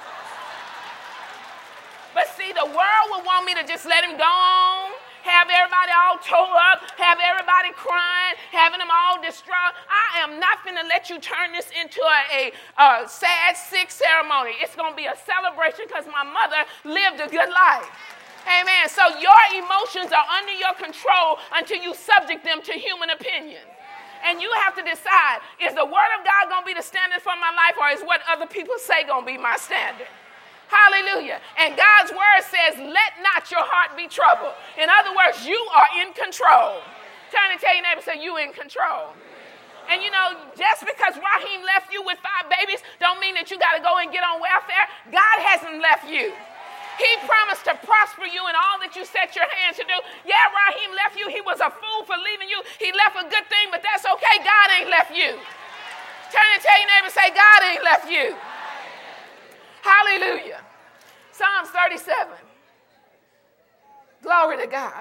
But see, the world would want me to just let him go on, have everybody all tore up, have everybody crying, having them all distraught. I am not going to let you turn this into a, a, a sad, sick ceremony. It's going to be a celebration because my mother lived a good life. Amen. So your emotions are under your control until you subject them to human opinion. And you have to decide, is the word of God going to be the standard for my life, or is what other people say going to be my standard? Hallelujah. And God's word says, let not your heart be troubled. In other words, you are in control. Turn and tell your neighbor, say, you in control. And you know, just because Raheem left you with five babies don't mean that you got to go and get on welfare. God hasn't left you. He promised to prosper you in all that you set your hands to do. Yeah, Raheem left you. He was a fool for leaving you. He left a good thing, but that's okay. God ain't left you. Turn and tell your neighbor, say, God ain't left you. Hallelujah. Psalms thirty-seven. Glory to God.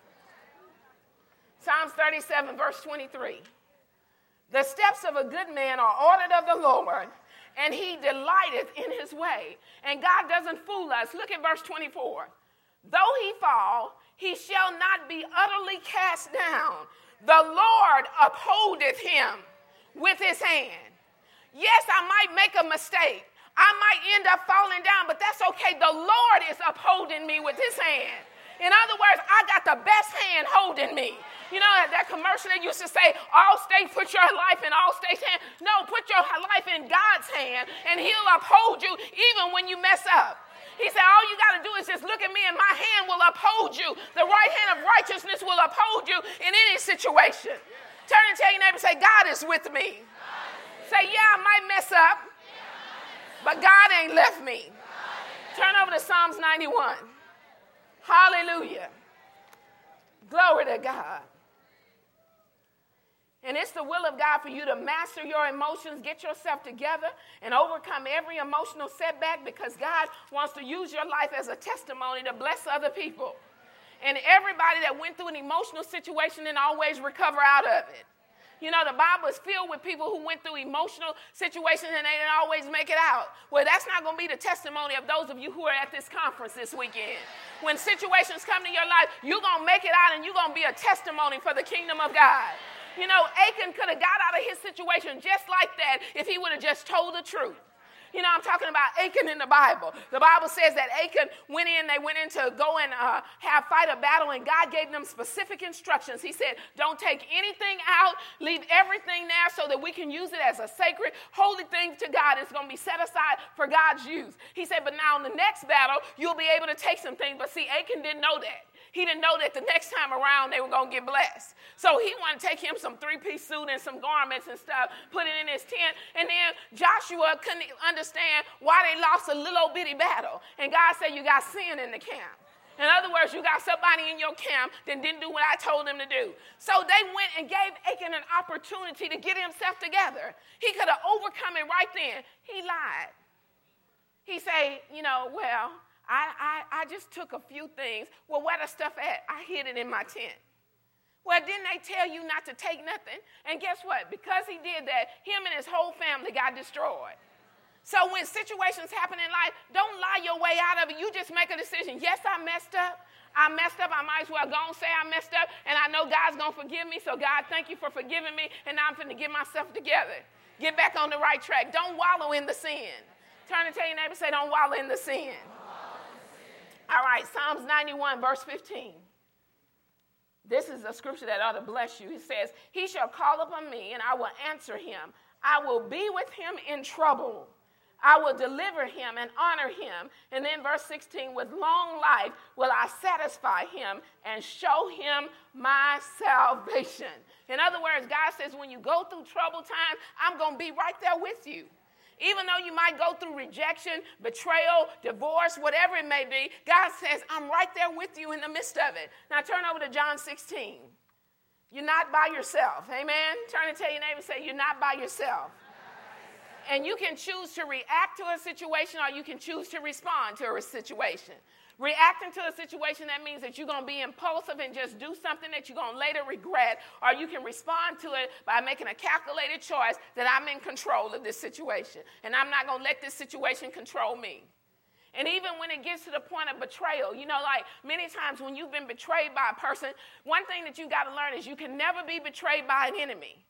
Psalms thirty-seven, verse twenty-three. The steps of a good man are ordered of the Lord, and he delighteth in his way. And God doesn't fool us. Look at verse twenty-four. Though he fall, he shall not be utterly cast down. The Lord upholdeth him with his hand. Yes, I might make a mistake. I might end up falling down, but that's okay. The Lord is upholding me with his hand. In other words, I got the best hand holding me. You know that commercial that used to say, Allstate, put your life in Allstate's hand? No, put your life in God's hand, and he'll uphold you even when you mess up. He said, all you got to do is just look at me, and my hand will uphold you. The right hand of righteousness will uphold you in any situation. Turn and tell your neighbor, say, God is with me. Say, yeah, I might mess up, but God ain't left me. Turn over to Psalms ninety-one. Hallelujah. Glory to God. And it's the will of God for you to master your emotions, get yourself together, and overcome every emotional setback, because God wants to use your life as a testimony to bless other people. And everybody that went through an emotional situation didn't always recover out of it. You know, the Bible is filled with people who went through emotional situations and they didn't always make it out. Well, that's not going to be the testimony of those of you who are at this conference this weekend. When situations come to your life, you're going to make it out and you're going to be a testimony for the kingdom of God. You know, Achan could have got out of his situation just like that if he would have just told the truth. You know, I'm talking about Achan in the Bible. The Bible says that Achan went in, they went in to go and uh, have fight a battle, and God gave them specific instructions. He said, don't take anything out, leave everything there so that we can use it as a sacred, holy thing to God. It's going to be set aside for God's use. He said, but now in the next battle, you'll be able to take some things. But see, Achan didn't know that. He didn't know that the next time around they were going to get blessed. So he wanted to take him some three-piece suit and some garments and stuff, put it in his tent. And then Joshua couldn't understand why they lost a little old bitty battle. And God said, you got sin in the camp. In other words, you got somebody in your camp that didn't do what I told them to do. So they went and gave Achan an opportunity to get himself together. He could have overcome it right then. He lied. He said, you know, well, I, I, I just took a few things. Well, where the stuff at? I hid it in my tent. Well, didn't they tell you not to take nothing? And guess what? Because he did that, him and his whole family got destroyed. So when situations happen in life, don't lie your way out of it. You just make a decision. Yes, I messed up. I messed up. I might as well go and say I messed up. And I know God's going to forgive me. So, God, thank you for forgiving me. And now I'm going to get myself together. Get back on the right track. Don't wallow in the sin. Turn and tell your neighbor, say, don't wallow in the sin. All right, Psalms ninety-one, verse fifteen. This is a scripture that ought to bless you. He says, he shall call upon me, and I will answer him. I will be with him in trouble. I will deliver him and honor him. And then verse sixteen, with long life will I satisfy him and show him my salvation. In other words, God says, when you go through troubled times, I'm going to be right there with you. Even though you might go through rejection, betrayal, divorce, whatever it may be, God says, I'm right there with you in the midst of it. Now turn over to John sixteen. You're not by yourself. Amen? Turn and tell your neighbor, say, you're not by yourself. And you can choose to react to a situation, or you can choose to respond to a situation. Reacting to a situation, that means that you're going to be impulsive and just do something that you're going to later regret, or you can respond to it by making a calculated choice that I'm in control of this situation, and I'm not going to let this situation control me. And even when it gets to the point of betrayal, you know, like many times when you've been betrayed by a person, one thing that you got to learn is you can never be betrayed by an enemy.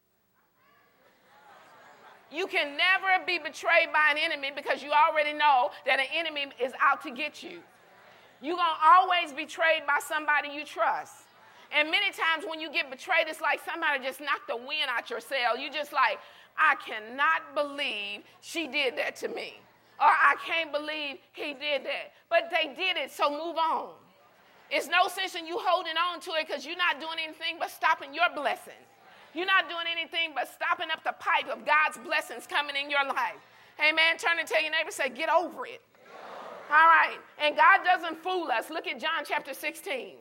You can never be betrayed by an enemy, because you already know that an enemy is out to get you. You're going to always be betrayed by somebody you trust. And many times when you get betrayed, it's like somebody just knocked the wind out your sail. You just like, I cannot believe she did that to me. Or I can't believe he did that. But they did it, so move on. It's no sense in you holding on to it, because you're not doing anything but stopping your blessing. You're not doing anything but stopping up the pipe of God's blessings coming in your life. Amen. Turn and tell your neighbor, say, get over it. All right. And God doesn't fool us. Look at John chapter sixteen.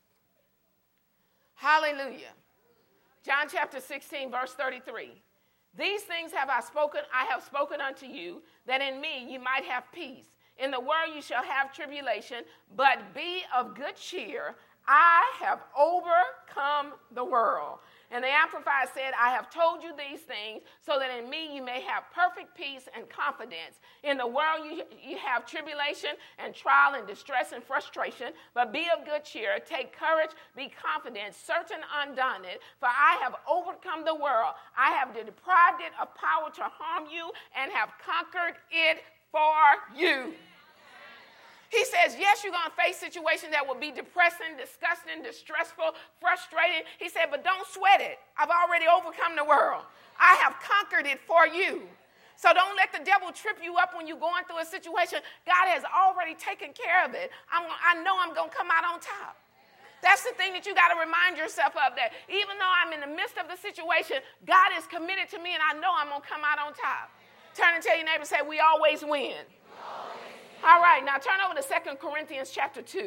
Hallelujah. John chapter sixteen, verse thirty-three. These things have I spoken, I have spoken unto you, that in me you might have peace. In the world you shall have tribulation, but be of good cheer. I have overcome the world. And the Amplified said, I have told you these things so that in me you may have perfect peace and confidence. In the world you, you have tribulation and trial and distress and frustration, but be of good cheer, take courage, be confident, certain undaunted, for I have overcome the world. I have deprived it of power to harm you and have conquered it for you. He says, yes, you're going to face situations that will be depressing, disgusting, distressful, frustrating. He said, but don't sweat it. I've already overcome the world. I have conquered it for you. So don't let the devil trip you up when you're going through a situation. God has already taken care of it. I'm, I know I'm going to come out on top. That's the thing that you got to remind yourself of, that even though I'm in the midst of the situation, God is committed to me, and I know I'm going to come out on top. Turn and tell your neighbor, say, we always win. All right, now turn over to Second Corinthians chapter two.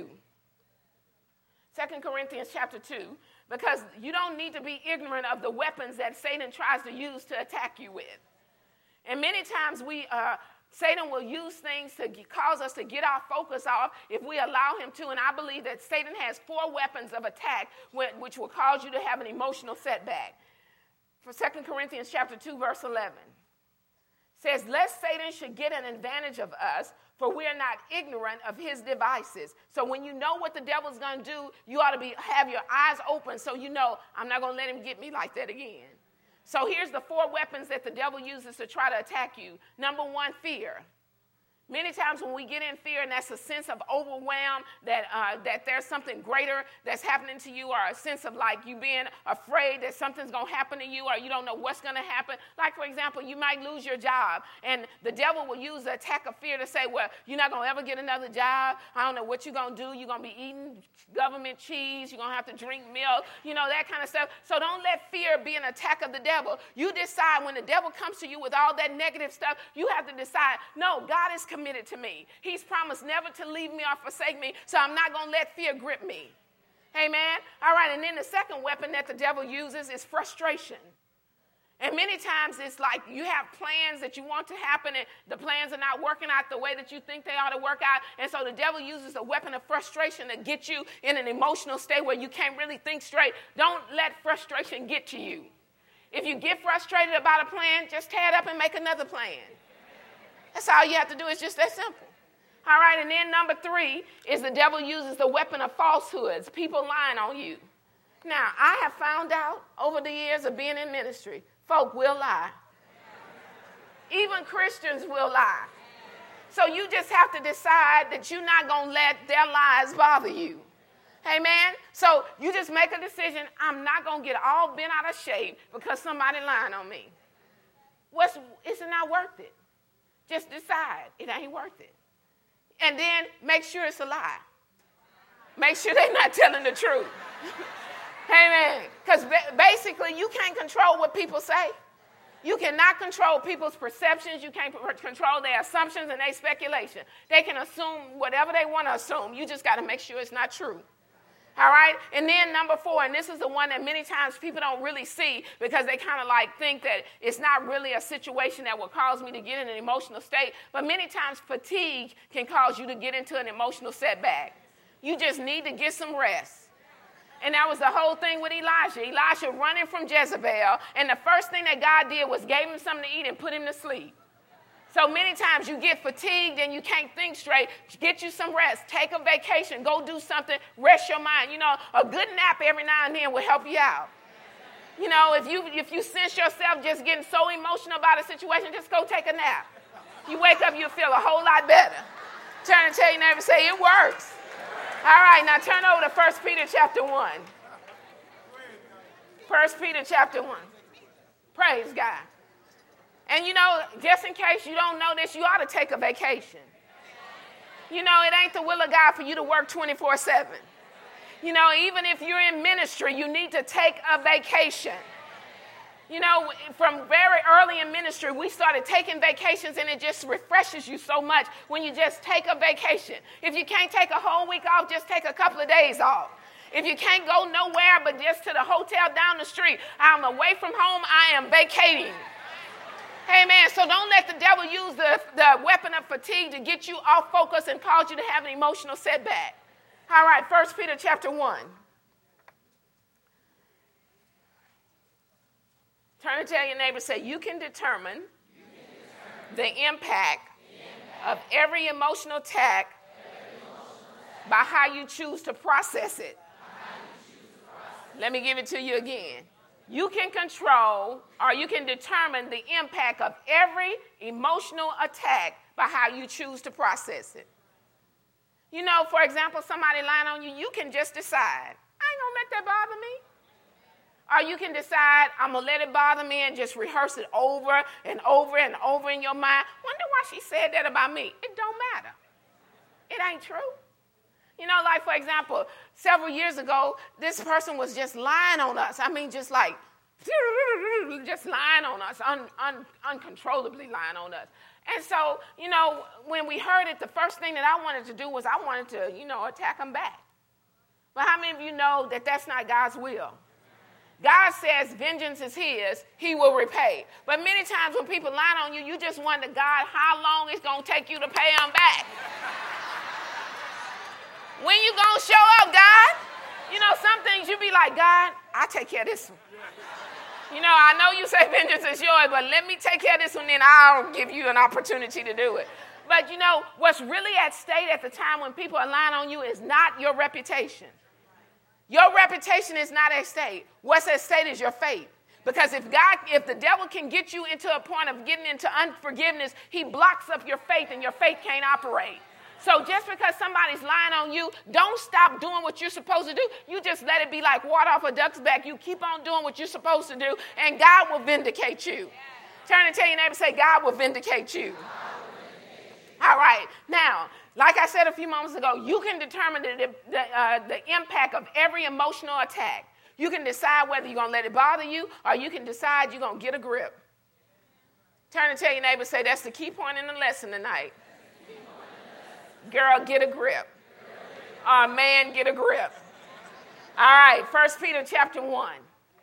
Second Corinthians chapter two, because you don't need to be ignorant of the weapons that Satan tries to use to attack you with. And many times we, uh, Satan will use things to cause us to get our focus off if we allow him to. And I believe that Satan has four weapons of attack which will cause you to have an emotional setback. For Second Corinthians chapter two, verse eleven. Says, lest Satan should get an advantage of us, for we are not ignorant of his devices. So when you know what the devil's going to do, you ought to be have your eyes open so you know, I'm not going to let him get me like that again. So here's the four weapons that the devil uses to try to attack you. Number one, fear. Many times when we get in fear, and that's a sense of overwhelm, that uh, that there's something greater that's happening to you, or a sense of like you being afraid that something's going to happen to you, or you don't know what's going to happen. Like, for example, you might lose your job, and the devil will use the attack of fear to say, well, you're not going to ever get another job. I don't know what you're going to do. You're going to be eating government cheese. You're going to have to drink milk, you know, that kind of stuff. So don't let fear be an attack of the devil. You decide when the devil comes to you with all that negative stuff, you have to decide, no, God is committed committed to me. He's promised never to leave me or forsake me, so I'm not going to let fear grip me. Amen? All right, and then the second weapon that the devil uses is frustration. And many times it's like you have plans that you want to happen, and the plans are not working out the way that you think they ought to work out, and so the devil uses a weapon of frustration to get you in an emotional state where you can't really think straight. Don't let frustration get to you. If you get frustrated about a plan, just tear it up and make another plan. That's all you have to do. It's just that simple. All right, and then number three is the devil uses the weapon of falsehoods, people lying on you. Now, I have found out over the years of being in ministry, folk will lie. Even Christians will lie. So you just have to decide that you're not going to let their lies bother you. Amen? So you just make a decision, I'm not going to get all bent out of shape because somebody lying on me. What's, is it not worth it? Just decide it ain't worth it. And then make sure it's a lie. Make sure they're not telling the truth. Amen. Because basically you can't control what people say. You cannot control people's perceptions. You can't control their assumptions and their speculation. They can assume whatever they want to assume. You just got to make sure it's not true. All right? And then number four, and this is the one that many times people don't really see because they kind of like think that it's not really a situation that will cause me to get in an emotional state. But many times fatigue can cause you to get into an emotional setback. You just need to get some rest. And that was the whole thing with Elijah. Elijah running from Jezebel, and the first thing that God did was gave him something to eat and put him to sleep. So many times you get fatigued and you can't think straight. Get you some rest. Take a vacation. Go do something. Rest your mind. You know, a good nap every now and then will help you out. You know, if you if you sense yourself just getting so emotional about a situation, just go take a nap. You wake up, you'll feel a whole lot better. Turn and tell your neighbor, say, it works. All right, now turn over to First Peter chapter one. First Peter chapter one. Praise God. And, you know, just in case you don't know this, you ought to take a vacation. You know, it ain't the will of God for you to work twenty-four seven. You know, even if you're in ministry, you need to take a vacation. You know, from very early in ministry, we started taking vacations, and it just refreshes you so much when you just take a vacation. If you can't take a whole week off, just take a couple of days off. If you can't go nowhere but just to the hotel down the street, I'm away from home, I am vacating. Amen. So don't let the devil use the, the weapon of fatigue to get you off focus and cause you to have an emotional setback. All right, First Peter chapter one. Turn and tell your neighbor, say, you can determine, you can determine the, impact the impact of every emotional attack, every emotional attack by how you choose to process it. Choose to process Let me give it to you again. You can control or you can determine the impact of every emotional attack by how you choose to process it. You know, for example, somebody lying on you, you can just decide, I ain't going to let that bother me. Or you can decide, I'm going to let it bother me and just rehearse it over and over and over in your mind. Wonder why she said that about me. It don't matter. It ain't true. You know, like, for example, several years ago, this person was just lying on us. I mean, just like, just lying on us, un, un, uncontrollably lying on us. And so, you know, when we heard it, the first thing that I wanted to do was I wanted to, you know, attack them back. But how many of you know that that's not God's will? God says vengeance is his, he will repay. But many times when people lie on you, you just wonder, God, how long it's going to take you to pay them back? When you going to show up, God? You know, some things you be like, God, I'll take care of this one. You know, I know you say vengeance is yours, but let me take care of this one, then I'll give you an opportunity to do it. But, you know, what's really at stake at the time when people are lying on you is not your reputation. Your reputation is not at stake. What's at stake is your faith. Because if God, if the devil can get you into a point of getting into unforgiveness, he blocks up your faith and your faith can't operate. So just because somebody's lying on you, don't stop doing what you're supposed to do. You just let it be like water off a duck's back. You keep on doing what you're supposed to do, and God will vindicate you. Turn and tell your neighbor, say, God will vindicate you. All right. Now, like I said a few moments ago, you can determine the, the, uh, the impact of every emotional attack. You can decide whether you're going to let it bother you or you can decide you're going to get a grip. Turn and tell your neighbor, say, that's the key point in the lesson tonight. Girl, get a grip. Or man, get a grip. All right, First Peter chapter one,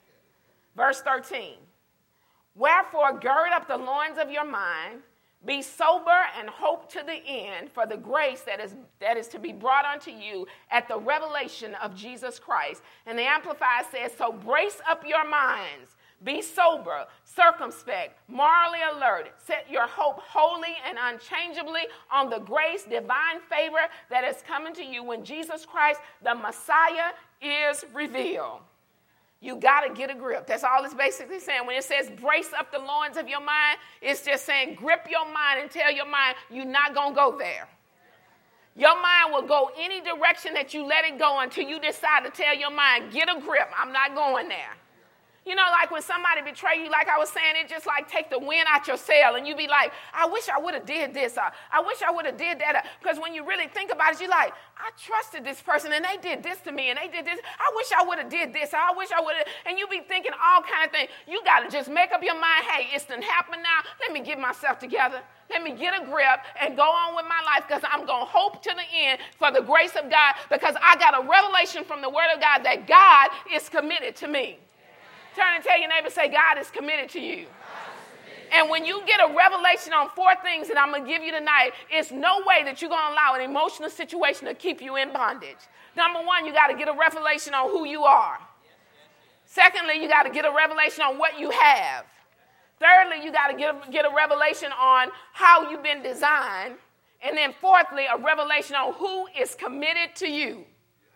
verse thirteen. Wherefore, gird up the loins of your mind, be sober and hope to the end for the grace that is, that is to be brought unto you at the revelation of Jesus Christ. And the Amplified says, so brace up your minds. Be sober, circumspect, morally alert. Set your hope wholly and unchangeably on the grace, divine favor that is coming to you when Jesus Christ, the Messiah, is revealed. You got to get a grip. That's all it's basically saying. When it says brace up the loins of your mind, it's just saying grip your mind and tell your mind you're not going to go there. Your mind will go any direction that you let it go until you decide to tell your mind, get a grip. I'm not going there. You know, like when somebody betray you, like I was saying, it just like take the wind out your sail and you be like, I wish I would have did this. Or, I wish I would have did that. Because when you really think about it, you're like, I trusted this person and they did this to me and they did this. I wish I would have did this. I wish I would have. And you be thinking all kind of things. You got to just make up your mind, hey, it's done happened now. Let me get myself together. Let me get a grip and go on with my life because I'm going to hope to the end for the grace of God because I got a revelation from the word of God that God is committed to me. Turn and tell your neighbor, say, God is committed to you. And when you get a revelation on four things that I'm going to give you tonight, it's no way that you're going to allow an emotional situation to keep you in bondage. Number one, you got to get a revelation on who you are. Secondly, you got to get a revelation on what you have. Thirdly, you got to get a, get a revelation on how you've been designed. And then fourthly, a revelation on who is committed to you.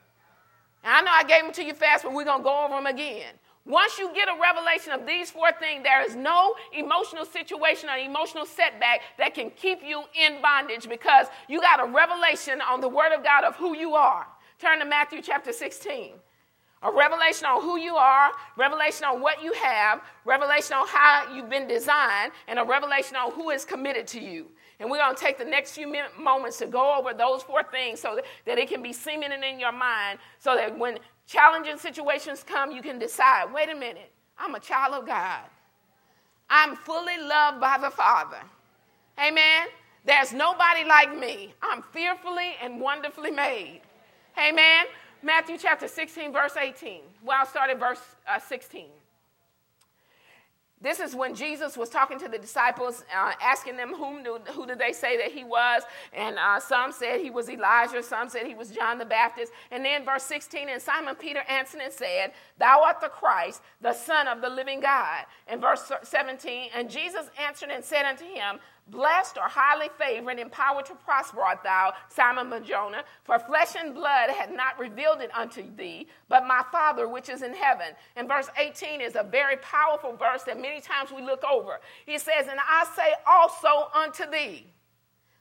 Now, I know I gave them to you fast, but we're going to go over them again. Once you get a revelation of these four things, there is no emotional situation or emotional setback that can keep you in bondage because you got a revelation on the word of God of who you are. Turn to Matthew chapter sixteen. A revelation on who you are, revelation on what you have, revelation on how you've been designed, and a revelation on who is committed to you. And we're going to take the next few minute, moments to go over those four things so that, that it can be cemented in your mind so that when challenging situations come, you can decide, wait a minute, I'm a child of God. I'm fully loved by the Father. Amen? There's nobody like me. I'm fearfully and wonderfully made. Amen? Matthew chapter sixteen, verse eighteen. Well, I'll start at verse uh, sixteen. This is when Jesus was talking to the disciples, uh, asking them whom do, who did they say that he was. And uh, some said he was Elijah. Some said he was John the Baptist. And then verse sixteen, and Simon Peter answered and said, thou art the Christ, the Son of the living God. And verse seventeen, and Jesus answered and said unto him, blessed or highly favored and empowered to prosper art thou, Simon Bar-Jonah, for flesh and blood had not revealed it unto thee, but my Father which is in heaven. And verse eighteen is a very powerful verse that many times we look over. He says, and I say also unto thee.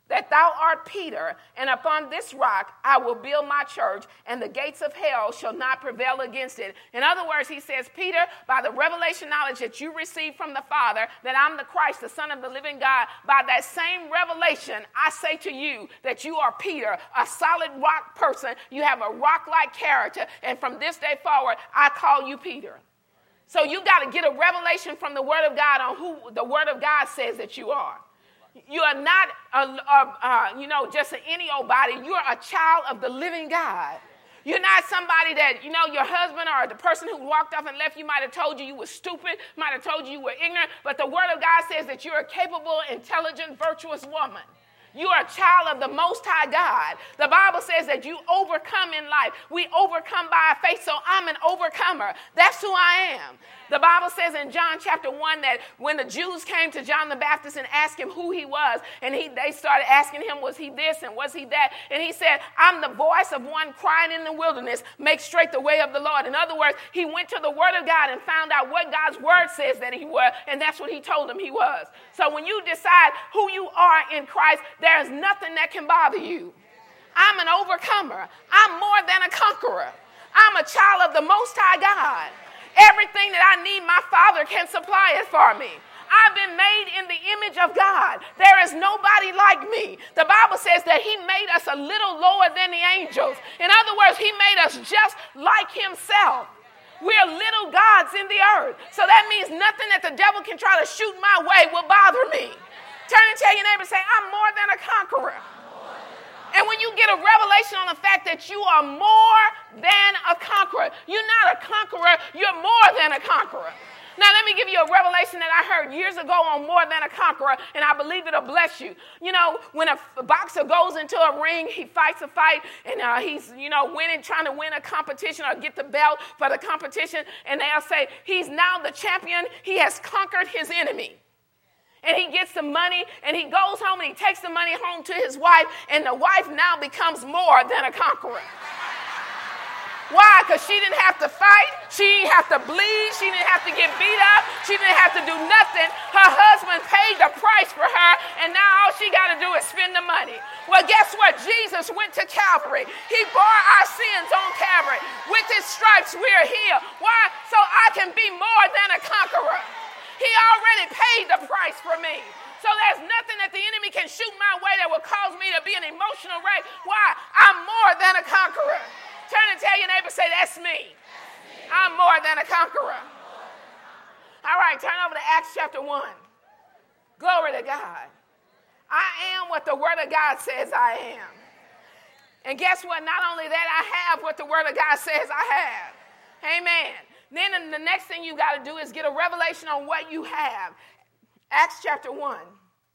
that thou art Peter, and upon this rock I will build my church, and the gates of hell shall not prevail against it. In other words, he says, Peter, by the revelation knowledge that you received from the Father, that I'm the Christ, the Son of the living God, by that same revelation, I say to you that you are Peter, a solid rock person. You have a rock-like character, and from this day forward, I call you Peter. So you got to get a revelation from the Word of God on who the Word of God says that you are. You are not, a, a, a, you know, just any old body. You are a child of the living God. You're not somebody that, you know, your husband or the person who walked off and left you might have told you you were stupid, might have told you you were ignorant, but the Word of God says that you're a capable, intelligent, virtuous woman. You are a child of the Most High God. The Bible says that you overcome in life. We overcome by faith, so I'm an overcomer. That's who I am. The Bible says in John chapter one that when the Jews came to John the Baptist and asked him who he was, and he, they started asking him, was he this and was he that? And he said, I'm the voice of one crying in the wilderness, make straight the way of the Lord. In other words, he went to the Word of God and found out what God's Word says that he was, and that's what he told him he was. So when you decide who you are in Christ, there is nothing that can bother you. I'm an overcomer. I'm more than a conqueror. I'm a child of the Most High God. Everything that I need, my Father can supply it for me. I've been made in the image of God. There is nobody like me. The Bible says that he made us a little lower than the angels. In other words, he made us just like himself. We're little gods in the earth. So that means nothing that the devil can try to shoot my way will bother me. Turn and tell your neighbor and say, I'm more than a conqueror. And when you get a revelation on the fact that you are more than a conqueror, you're not a conqueror, you're more than a conqueror. Now, let me give you a revelation that I heard years ago on More Than a Conqueror, and I believe it'll bless you. You know, when a boxer goes into a ring, he fights a fight, and uh, he's, you know, winning, trying to win a competition or get the belt for the competition, and they'll say, he's now the champion, he has conquered his enemy. And he gets the money, and he goes home, and he takes the money home to his wife, and the wife now becomes more than a conqueror. Why? Because she didn't have to fight. She didn't have to bleed. She didn't have to get beat up. She didn't have to do nothing. Her husband paid the price for her, and now all she got to do is spend the money. Well, guess what? Jesus went to Calvary. He bore our sins on Calvary. With his stripes, we are healed. Why? So I can be more than a conqueror. He already paid the price for me. So there's nothing that the enemy can shoot my way that will cause me to be an emotional wreck. Why? I'm more than a conqueror. Turn and tell your neighbor, say, that's me. That's me. I'm more than a conqueror. All right, turn over to Acts chapter one. Glory to God. I am what the Word of God says I am. And guess what? Not only that, I have what the Word of God says I have. Amen. Then the next thing you got to do is get a revelation on what you have. Acts chapter one.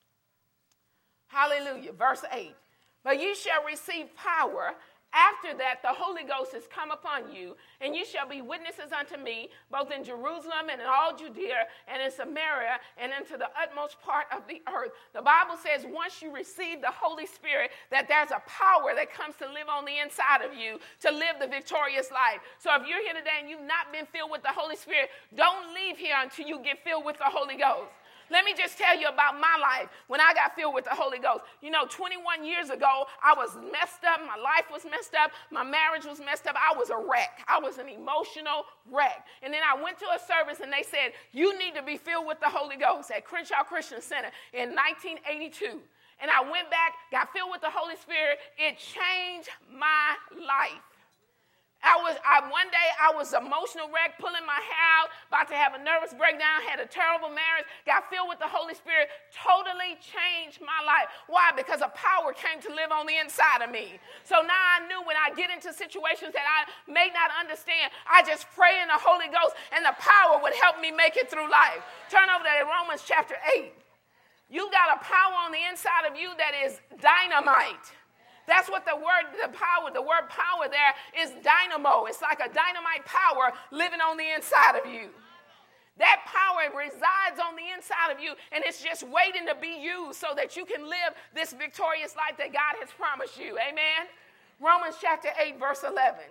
Hallelujah. Verse eight. But ye shall receive power. After that, the Holy Ghost is come upon you, and you shall be witnesses unto me, both in Jerusalem and in all Judea and in Samaria and into the utmost part of the earth. The Bible says once you receive the Holy Spirit, that there's a power that comes to live on the inside of you to live the victorious life. So if you're here today and you've not been filled with the Holy Spirit, don't leave here until you get filled with the Holy Ghost. Let me just tell you about my life when I got filled with the Holy Ghost. You know, twenty-one years ago, I was messed up. My life was messed up. My marriage was messed up. I was a wreck. I was an emotional wreck. And then I went to a service, and they said, you need to be filled with the Holy Ghost at Crenshaw Christian Center in nineteen eighty-two. And I went back, got filled with the Holy Spirit. It changed my life. I was, I, one day I was emotional wreck, pulling my hair out, about to have a nervous breakdown, had a terrible marriage, got filled with the Holy Spirit, totally changed my life. Why? Because a power came to live on the inside of me. So now I knew when I get into situations that I may not understand, I just pray in the Holy Ghost, and the power would help me make it through life. Turn over to Romans chapter eight. You got a power on the inside of you that is dynamite. That's what the word, the power, the word power there is dynamo. It's like a dynamite power living on the inside of you. That power resides on the inside of you, and it's just waiting to be used so that you can live this victorious life that God has promised you. Amen? Romans chapter eight, verse eleven.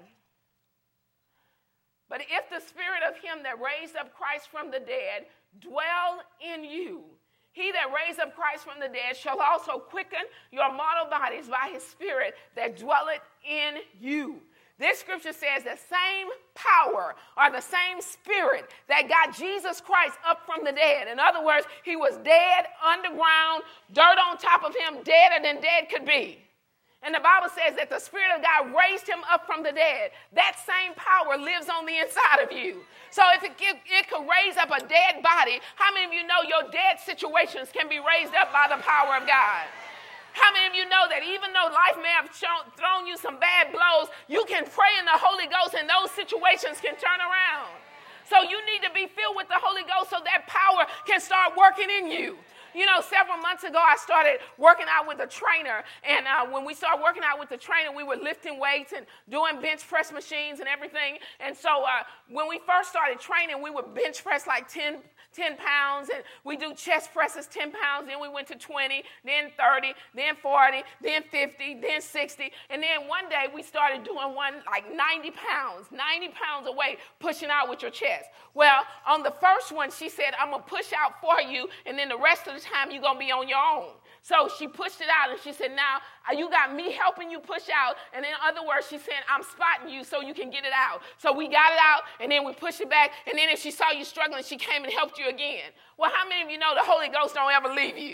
But if the spirit of him that raised up Christ from the dead dwell in you, He that raised up Christ from the dead shall also quicken your mortal bodies by his Spirit that dwelleth in you. This scripture says the same power or the same Spirit that got Jesus Christ up from the dead. In other words, he was dead, underground, dirt on top of him, deader than dead could be. And the Bible says that the Spirit of God raised him up from the dead. That same power lives on the inside of you. So if it, it, it could raise up a dead body, how many of you know your dead situations can be raised up by the power of God? How many of you know that even though life may have shown, thrown you some bad blows, you can pray in the Holy Ghost and those situations can turn around? So you need to be filled with the Holy Ghost so that power can start working in you. You know, several months ago, I started working out with a trainer. And uh, when we started working out with the trainer, we were lifting weights and doing bench press machines and everything. And so uh, when we first started training, we would bench press like ten, ten pounds. And we do chest presses ten pounds. Then we went to twenty, then thirty, then forty, then fifty, then sixty. And then one day we started doing one like ninety pounds, ninety pounds of weight, pushing out with your chest. Well, on the first one, she said, I'm going to push out for you. And then the rest of the time you're going to be on your own. So she pushed it out and she said, now you got me helping you push out. And in other words, she said, I'm spotting you so you can get it out. So we got it out and then we pushed it back. And then if she saw you struggling, she came and helped you again. Well, how many of you know the Holy Ghost don't ever leave you?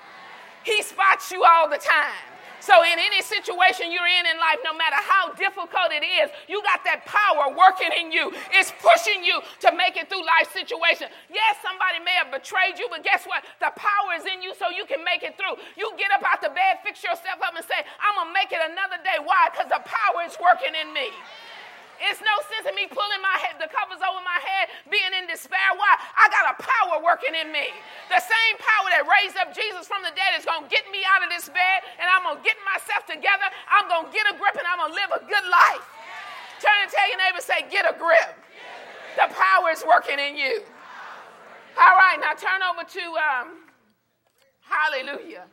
He spots you all the time. So in any situation you're in in life, no matter how difficult it is, you got that power working in you. It's pushing you to make it through life situation. Yes, somebody may have betrayed you, but guess what? The power is in you so you can make it through. You get up out the bed, fix yourself up and say, I'm going to make it another day. Why? Because the power is working in me. It's no sense in me pulling my head, the covers over my head, being in despair. Why? I got a power working in me. The same power that raised up Jesus from the dead is going to get me out of this bed, and I'm going to get myself together. I'm going to get a grip, and I'm going to live a good life. Turn and tell your neighbor, say, get a grip. The power is working in you. All right, now turn over to, um, hallelujah.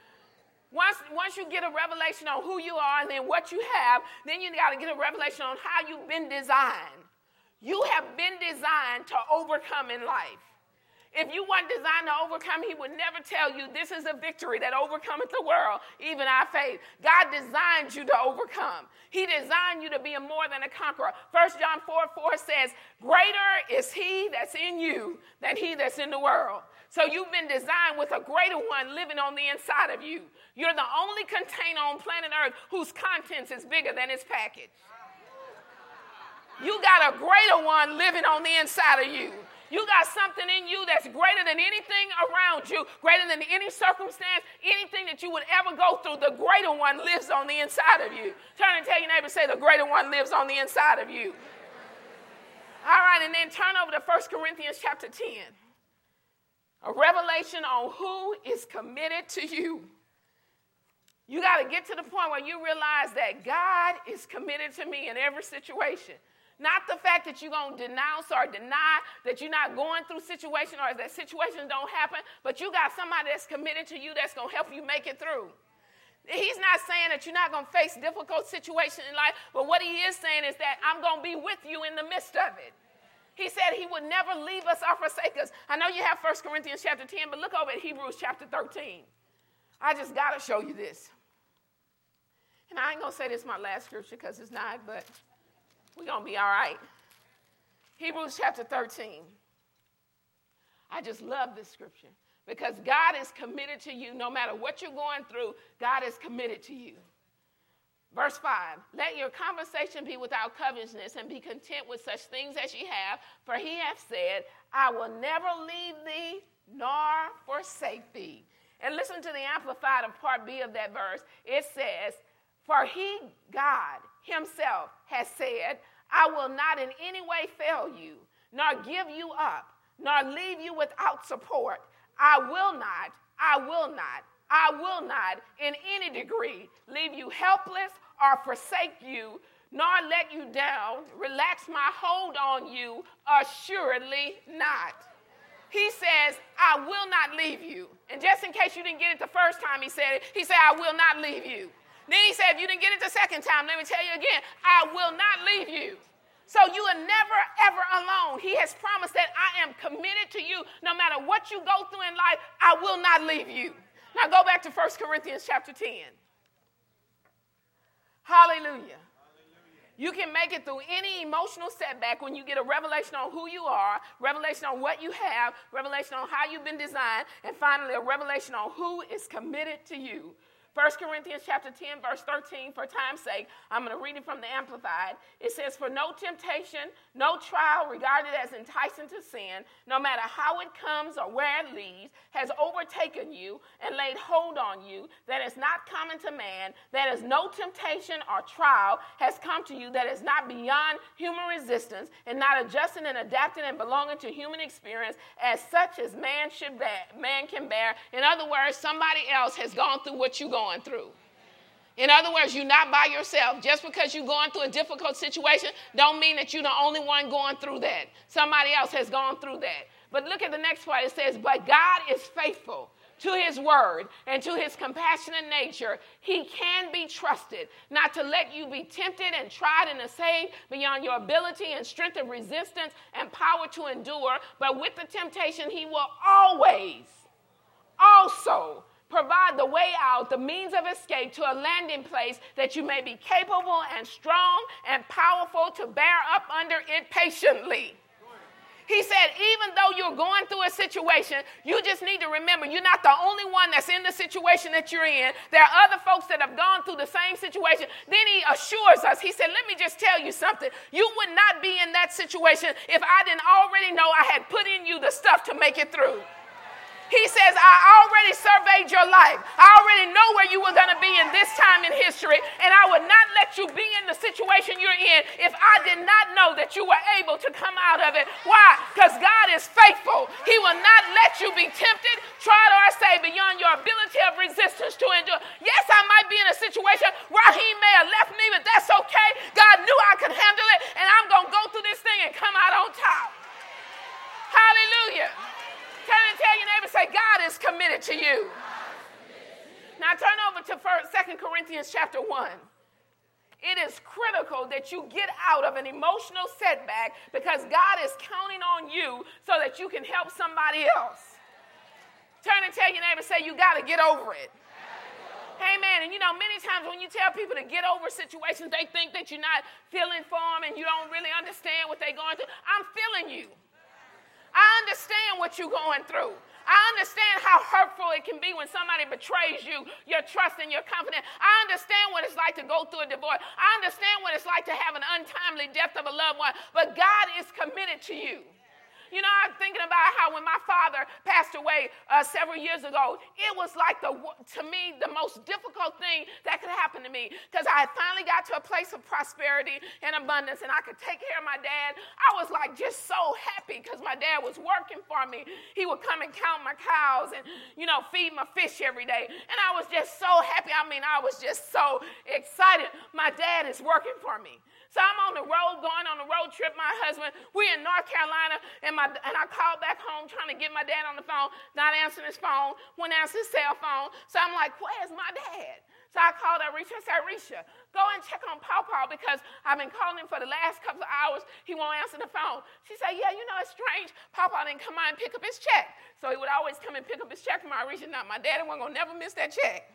Once, once you get a revelation on who you are and then what you have, then you got to get a revelation on how you've been designed. You have been designed to overcome in life. If you weren't designed to overcome, he would never tell you this is a victory that overcometh the world, even our faith. God designed you to overcome. He designed you to be a more than a conqueror. First John four four says, greater is he that's in you than he that's in the world. So you've been designed with a greater one living on the inside of you. You're the only container on planet Earth whose contents is bigger than its package. You got a greater one living on the inside of you. You got something in you that's greater than anything around you, greater than any circumstance, anything that you would ever go through. The greater one lives on the inside of you. Turn and tell your neighbor, say, the greater one lives on the inside of you. All right, and then turn over to First Corinthians chapter ten. A revelation on who is committed to you. You got to get to the point where you realize that God is committed to me in every situation. Not the fact that you're going to denounce or deny that you're not going through situations or that situations don't happen, but you got somebody that's committed to you that's going to help you make it through. He's not saying that you're not going to face difficult situations in life, but what he is saying is that I'm going to be with you in the midst of it. He said he would never leave us or forsake us. I know you have First Corinthians chapter ten, but look over at Hebrews chapter thirteen. I just got to show you this. And I ain't going to say this is my last scripture because it's not, but we're going to be all right. Hebrews chapter thirteen. I just love this scripture because God is committed to you. No matter what you're going through, God is committed to you. Verse five, let your conversation be without covetousness and be content with such things as ye have, for he hath said, I will never leave thee nor forsake thee. And listen to the amplified of part B of that verse. It says, for he, God himself, has said, I will not in any way fail you, nor give you up, nor leave you without support. I will not, I will not, I will not in any degree leave you helpless or forsake you, nor let you down, relax my hold on you, assuredly not. He says, I will not leave you. And just in case you didn't get it the first time he said it, he said, I will not leave you. Then he said, if you didn't get it the second time, let me tell you again, I will not leave you. So you are never, ever alone. He has promised that I am committed to you. No matter what you go through in life, I will not leave you. Now go back to First Corinthians chapter ten. Hallelujah. You can make it through any emotional setback when you get a revelation on who you are, revelation on what you have, revelation on how you've been designed, and finally a revelation on who is committed to you. First Corinthians chapter ten, verse thirteen, for time's sake, I'm going to read it from the Amplified. It says, for no temptation, no trial regarded as enticing to sin, no matter how it comes or where it leads, has overtaken you and laid hold on you, that is not common to man, that is no temptation or trial has come to you that is not beyond human resistance and not adjusting and adapting and belonging to human experience as such as man should bear, man can bear. In other words, somebody else has gone through what you're going through. In other words, you're not by yourself. Just because you're going through a difficult situation don't mean that you're the only one going through that. Somebody else has gone through that. But look at the next part. It says, but God is faithful to his word and to his compassionate nature. He can be trusted not to let you be tempted and tried and assayed beyond your ability and strength of resistance and power to endure. But with the temptation, he will always also provide the way out, the means of escape to a landing place that you may be capable and strong and powerful to bear up under it patiently. He said, even though you're going through a situation, you just need to remember you're not the only one that's in the situation that you're in. There are other folks that have gone through the same situation. Then he assures us, he said, let me just tell you something. You would not be in that situation if I didn't already know I had put in you the stuff to make it through. He says, I already surveyed your life. I already know where you were going to be in this time in history, and I would not let you be in the situation you're in if I did not know that you were able to come out of it. Why? Because God is faithful. He will not let you be tempted, tried, or say beyond your ability of resistance to endure. Yes, I might be in a situation Raheem may have left me, but that's okay. God knew I could handle it, and I'm going to go through this thing and come out on top. Hallelujah. Turn and tell your neighbor, say, God is committed to you. Now turn over to Second Corinthians chapter one. It is critical that you get out of an emotional setback because God is counting on you so that you can help somebody else. Turn and tell your neighbor, say, you got to get over it. Amen. And you know, many times when you tell people to get over situations, they think that you're not feeling for them and you don't really understand what they're going through. I'm feeling you. I understand what you're going through. I understand how hurtful it can be when somebody betrays you, your trust and your confidence. I understand what it's like to go through a divorce. I understand what it's like to have an untimely death of a loved one. But God is committed to you. You know, I'm thinking about how when my father passed away uh, several years ago, it was like, the to me, the most difficult thing that could happen to me because I had finally got to a place of prosperity and abundance and I could take care of my dad. I was like just so happy because my dad was working for me. He would come and count my cows and, you know, feed my fish every day. And I was just so happy. I mean, I was just so excited. My dad is working for me. So I'm on the road, going on a road trip, my husband. We're in North Carolina, and my and I called back home trying to get my dad on the phone, not answering his phone, wouldn't answer his cell phone. So I'm like, where's my dad? So I called Arisha. I said, Arisha, go and check on Pawpaw because I've been calling him for the last couple of hours. He won't answer the phone. She said, yeah, you know, it's strange. Pawpaw didn't come out and pick up his check. So he would always come and pick up his check from Arisha. Now, my daddy wasn't going to never miss that check.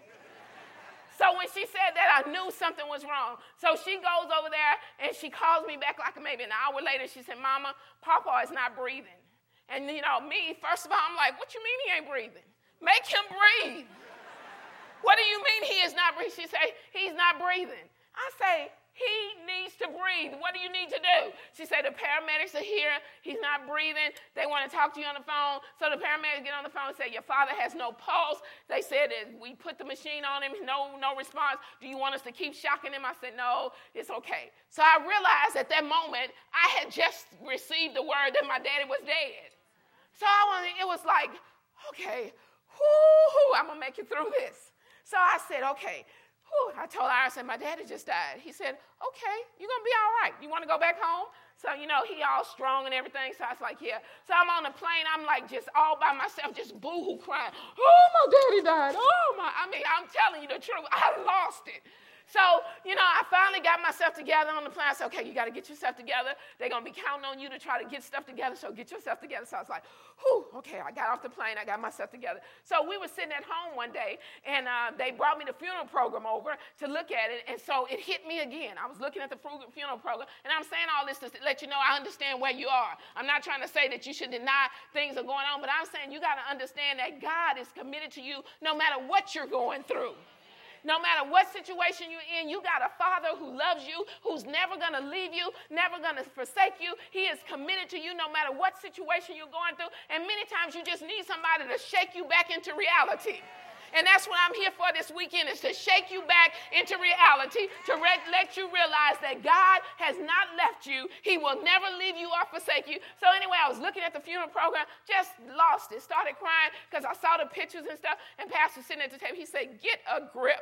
So when she said that, I knew something was wrong. So she goes over there, and she calls me back like maybe an hour later. She said, Mama, Pawpaw is not breathing. And, you know, me, first of all, I'm like, what you mean he ain't breathing? Make him breathe. What do you mean he is not breathing? She said, he's not breathing. I say, he needs to breathe. What do you need to do? She said, the paramedics are here. He's not breathing. They want to talk to you on the phone. So the paramedics get on the phone and say, your father has no pulse. They said that we put the machine on him. No, no response. Do you want us to keep shocking him? I said, no, it's okay. So I realized at that moment, I had just received the word that my daddy was dead. So I was, it was like, okay, whoo, I'm going to make it through this. So I said, okay. I told her, I said, my daddy just died. He said, okay, you're going to be all right. You want to go back home? So, you know, he all strong and everything. So I was like, yeah. So I'm on the plane. I'm like just all by myself, just boo-hoo crying. Oh, my daddy died. Oh, my. I mean, I'm telling you the truth. I lost it. So, you know, I finally got myself together on the plan. I said, okay, you got to get yourself together. They're going to be counting on you to try to get stuff together, so get yourself together. So I was like, whew, okay, I got off the plane. I got myself together. So we were sitting at home one day, and uh, they brought me the funeral program over to look at it, and so it hit me again. I was looking at the funeral program, and I'm saying all this to let you know I understand where you are. I'm not trying to say that you should deny things are going on, but I'm saying you got to understand that God is committed to you no matter what you're going through. No matter what situation you're in, you got a Father who loves you, who's never going to leave you, never going to forsake you. He is committed to you no matter what situation you're going through. And many times you just need somebody to shake you back into reality. And that's what I'm here for this weekend, is to shake you back into reality, to re- let you realize that God has not left you. He will never leave you or forsake you. So anyway, I was looking at the funeral program, just lost it, started crying because I saw the pictures and stuff, and Pastor sitting at the table, he said, get a grip.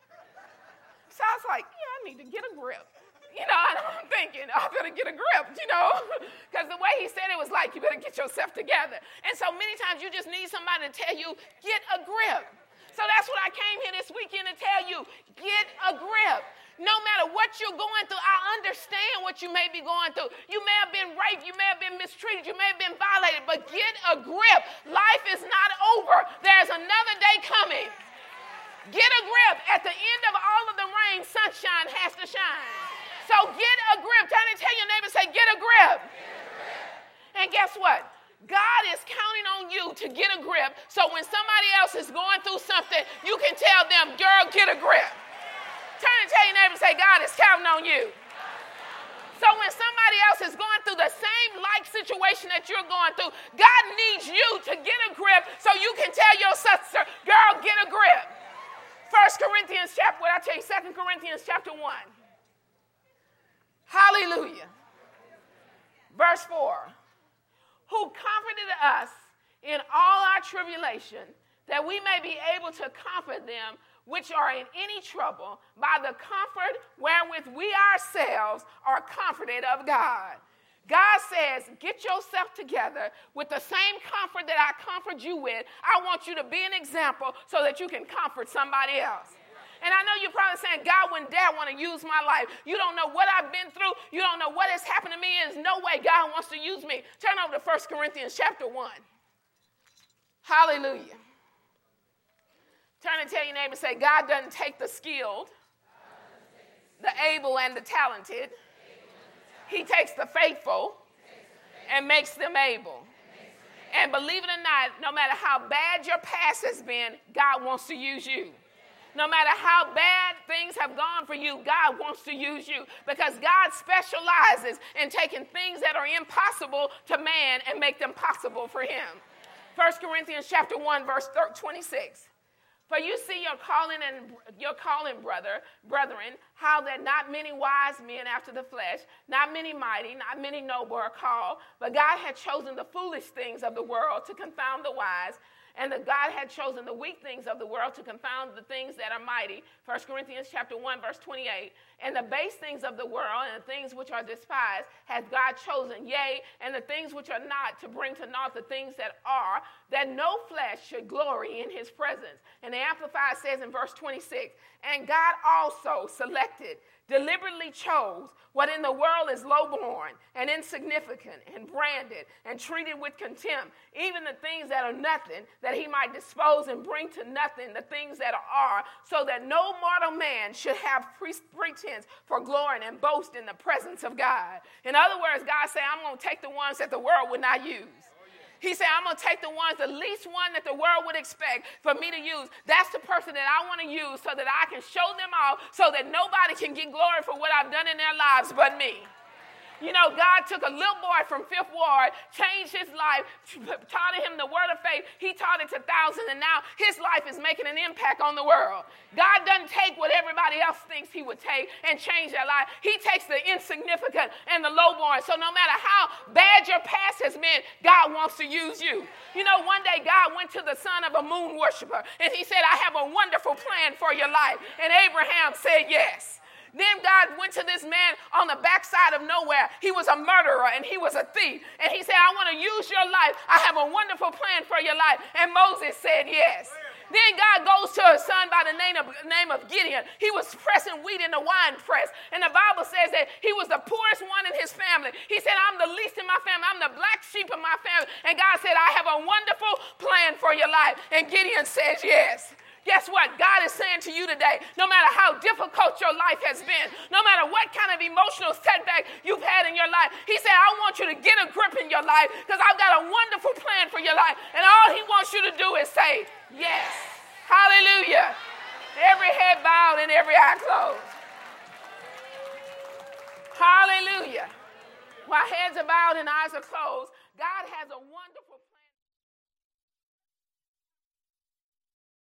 So I was like, yeah, I need to get a grip. You know, and I'm thinking, I better get a grip, you know, because the way he said it was like, you better get yourself together. And so many times you just need somebody to tell you, get a grip. So that's what I came here this weekend to tell you, get a grip. No matter what you're going through, I understand what you may be going through. You may have been raped, you may have been mistreated, you may have been violated, but get a grip. Life is not over. There's another day coming. Get a grip. At the end of all of the rain, sunshine has to shine. So get a grip. Turn and tell your neighbor, say, get a grip. Get a grip. And guess what? God is counting on you to get a grip, so when somebody else is going through something, you can tell them, girl, get a grip. Turn and tell your neighbor, say, God is counting on you. So when somebody else is going through the same like situation that you're going through, God needs you to get a grip so you can tell your sister, girl, get a grip. First Corinthians chapter, what I tell you, Second Corinthians chapter one. Hallelujah. Verse four. Who comforted us in all our tribulation, that we may be able to comfort them which are in any trouble by the comfort wherewith we ourselves are comforted of God. God says, get yourself together with the same comfort that I comfort you with. I want you to be an example so that you can comfort somebody else. And I know you're probably saying, God wouldn't dare want to use my life. You don't know what I've been through. You don't know what has happened to me. There's no way God wants to use me. Turn over to First Corinthians chapter one. Hallelujah. Turn and tell your neighbor, say, God doesn't take the skilled, the able and the talented. He takes the faithful and makes them able. And believe it or not, no matter how bad your past has been, God wants to use you. No matter how bad things have gone for you, God wants to use you, because God specializes in taking things that are impossible to man and make them possible for him. First Corinthians chapter one, verse twenty-six. For you see your calling and your calling, brother, brethren, how that not many wise men after the flesh, not many mighty, not many noble are called, but God had chosen the foolish things of the world to confound the wise, and that God had chosen the weak things of the world to confound the things that are mighty. First Corinthians chapter one, verse twenty-eight. And the base things of the world and the things which are despised has God chosen, yea, and the things which are not, to bring to naught the things that are, that no flesh should glory in his presence. And the Amplified says in verse twenty-six, and God also selected, deliberately chose what in the world is lowborn and insignificant and branded and treated with contempt, even the things that are nothing, that he might dispose and bring to nothing the things that are, so that no mortal man should have pre- pretense for glorying and boast in the presence of God. In other words, God said, I'm going to take the ones that the world would not use. He said, I'm going to take the ones, the least one that the world would expect for me to use. That's the person that I want to use so that I can show them off, so that nobody can get glory for what I've done in their lives but me. You know, God took a little boy from Fifth Ward, changed his life, taught him the word of faith. He taught it to thousands, and now his life is making an impact on the world. God doesn't take what everybody else thinks he would take and change their life. He takes the insignificant and the lowborn. So no matter how bad your past has been, God wants to use you. You know, one day God went to the son of a moon worshiper, and he said, I have a wonderful plan for your life. And Abraham said yes. Then God went to this man on the backside of nowhere. He was a murderer and he was a thief. And he said, I want to use your life. I have a wonderful plan for your life. And Moses said yes. Then God goes to a son by the name of, name of Gideon. He was pressing wheat in the wine press. And the Bible says that he was the poorest one in his family. He said, I'm the least in my family. I'm the black sheep of my family. And God said, I have a wonderful plan for your life. And Gideon says, yes. Guess what? God is saying to you today, no matter how difficult your life has been, no matter what kind of emotional setback you've had in your life, he said, I want you to get a grip in your life because I've got a wonderful plan for your life. And all he wants you to do is say, yes. Hallelujah. Every head bowed and every eye closed. Hallelujah. While heads are bowed and eyes are closed, God has a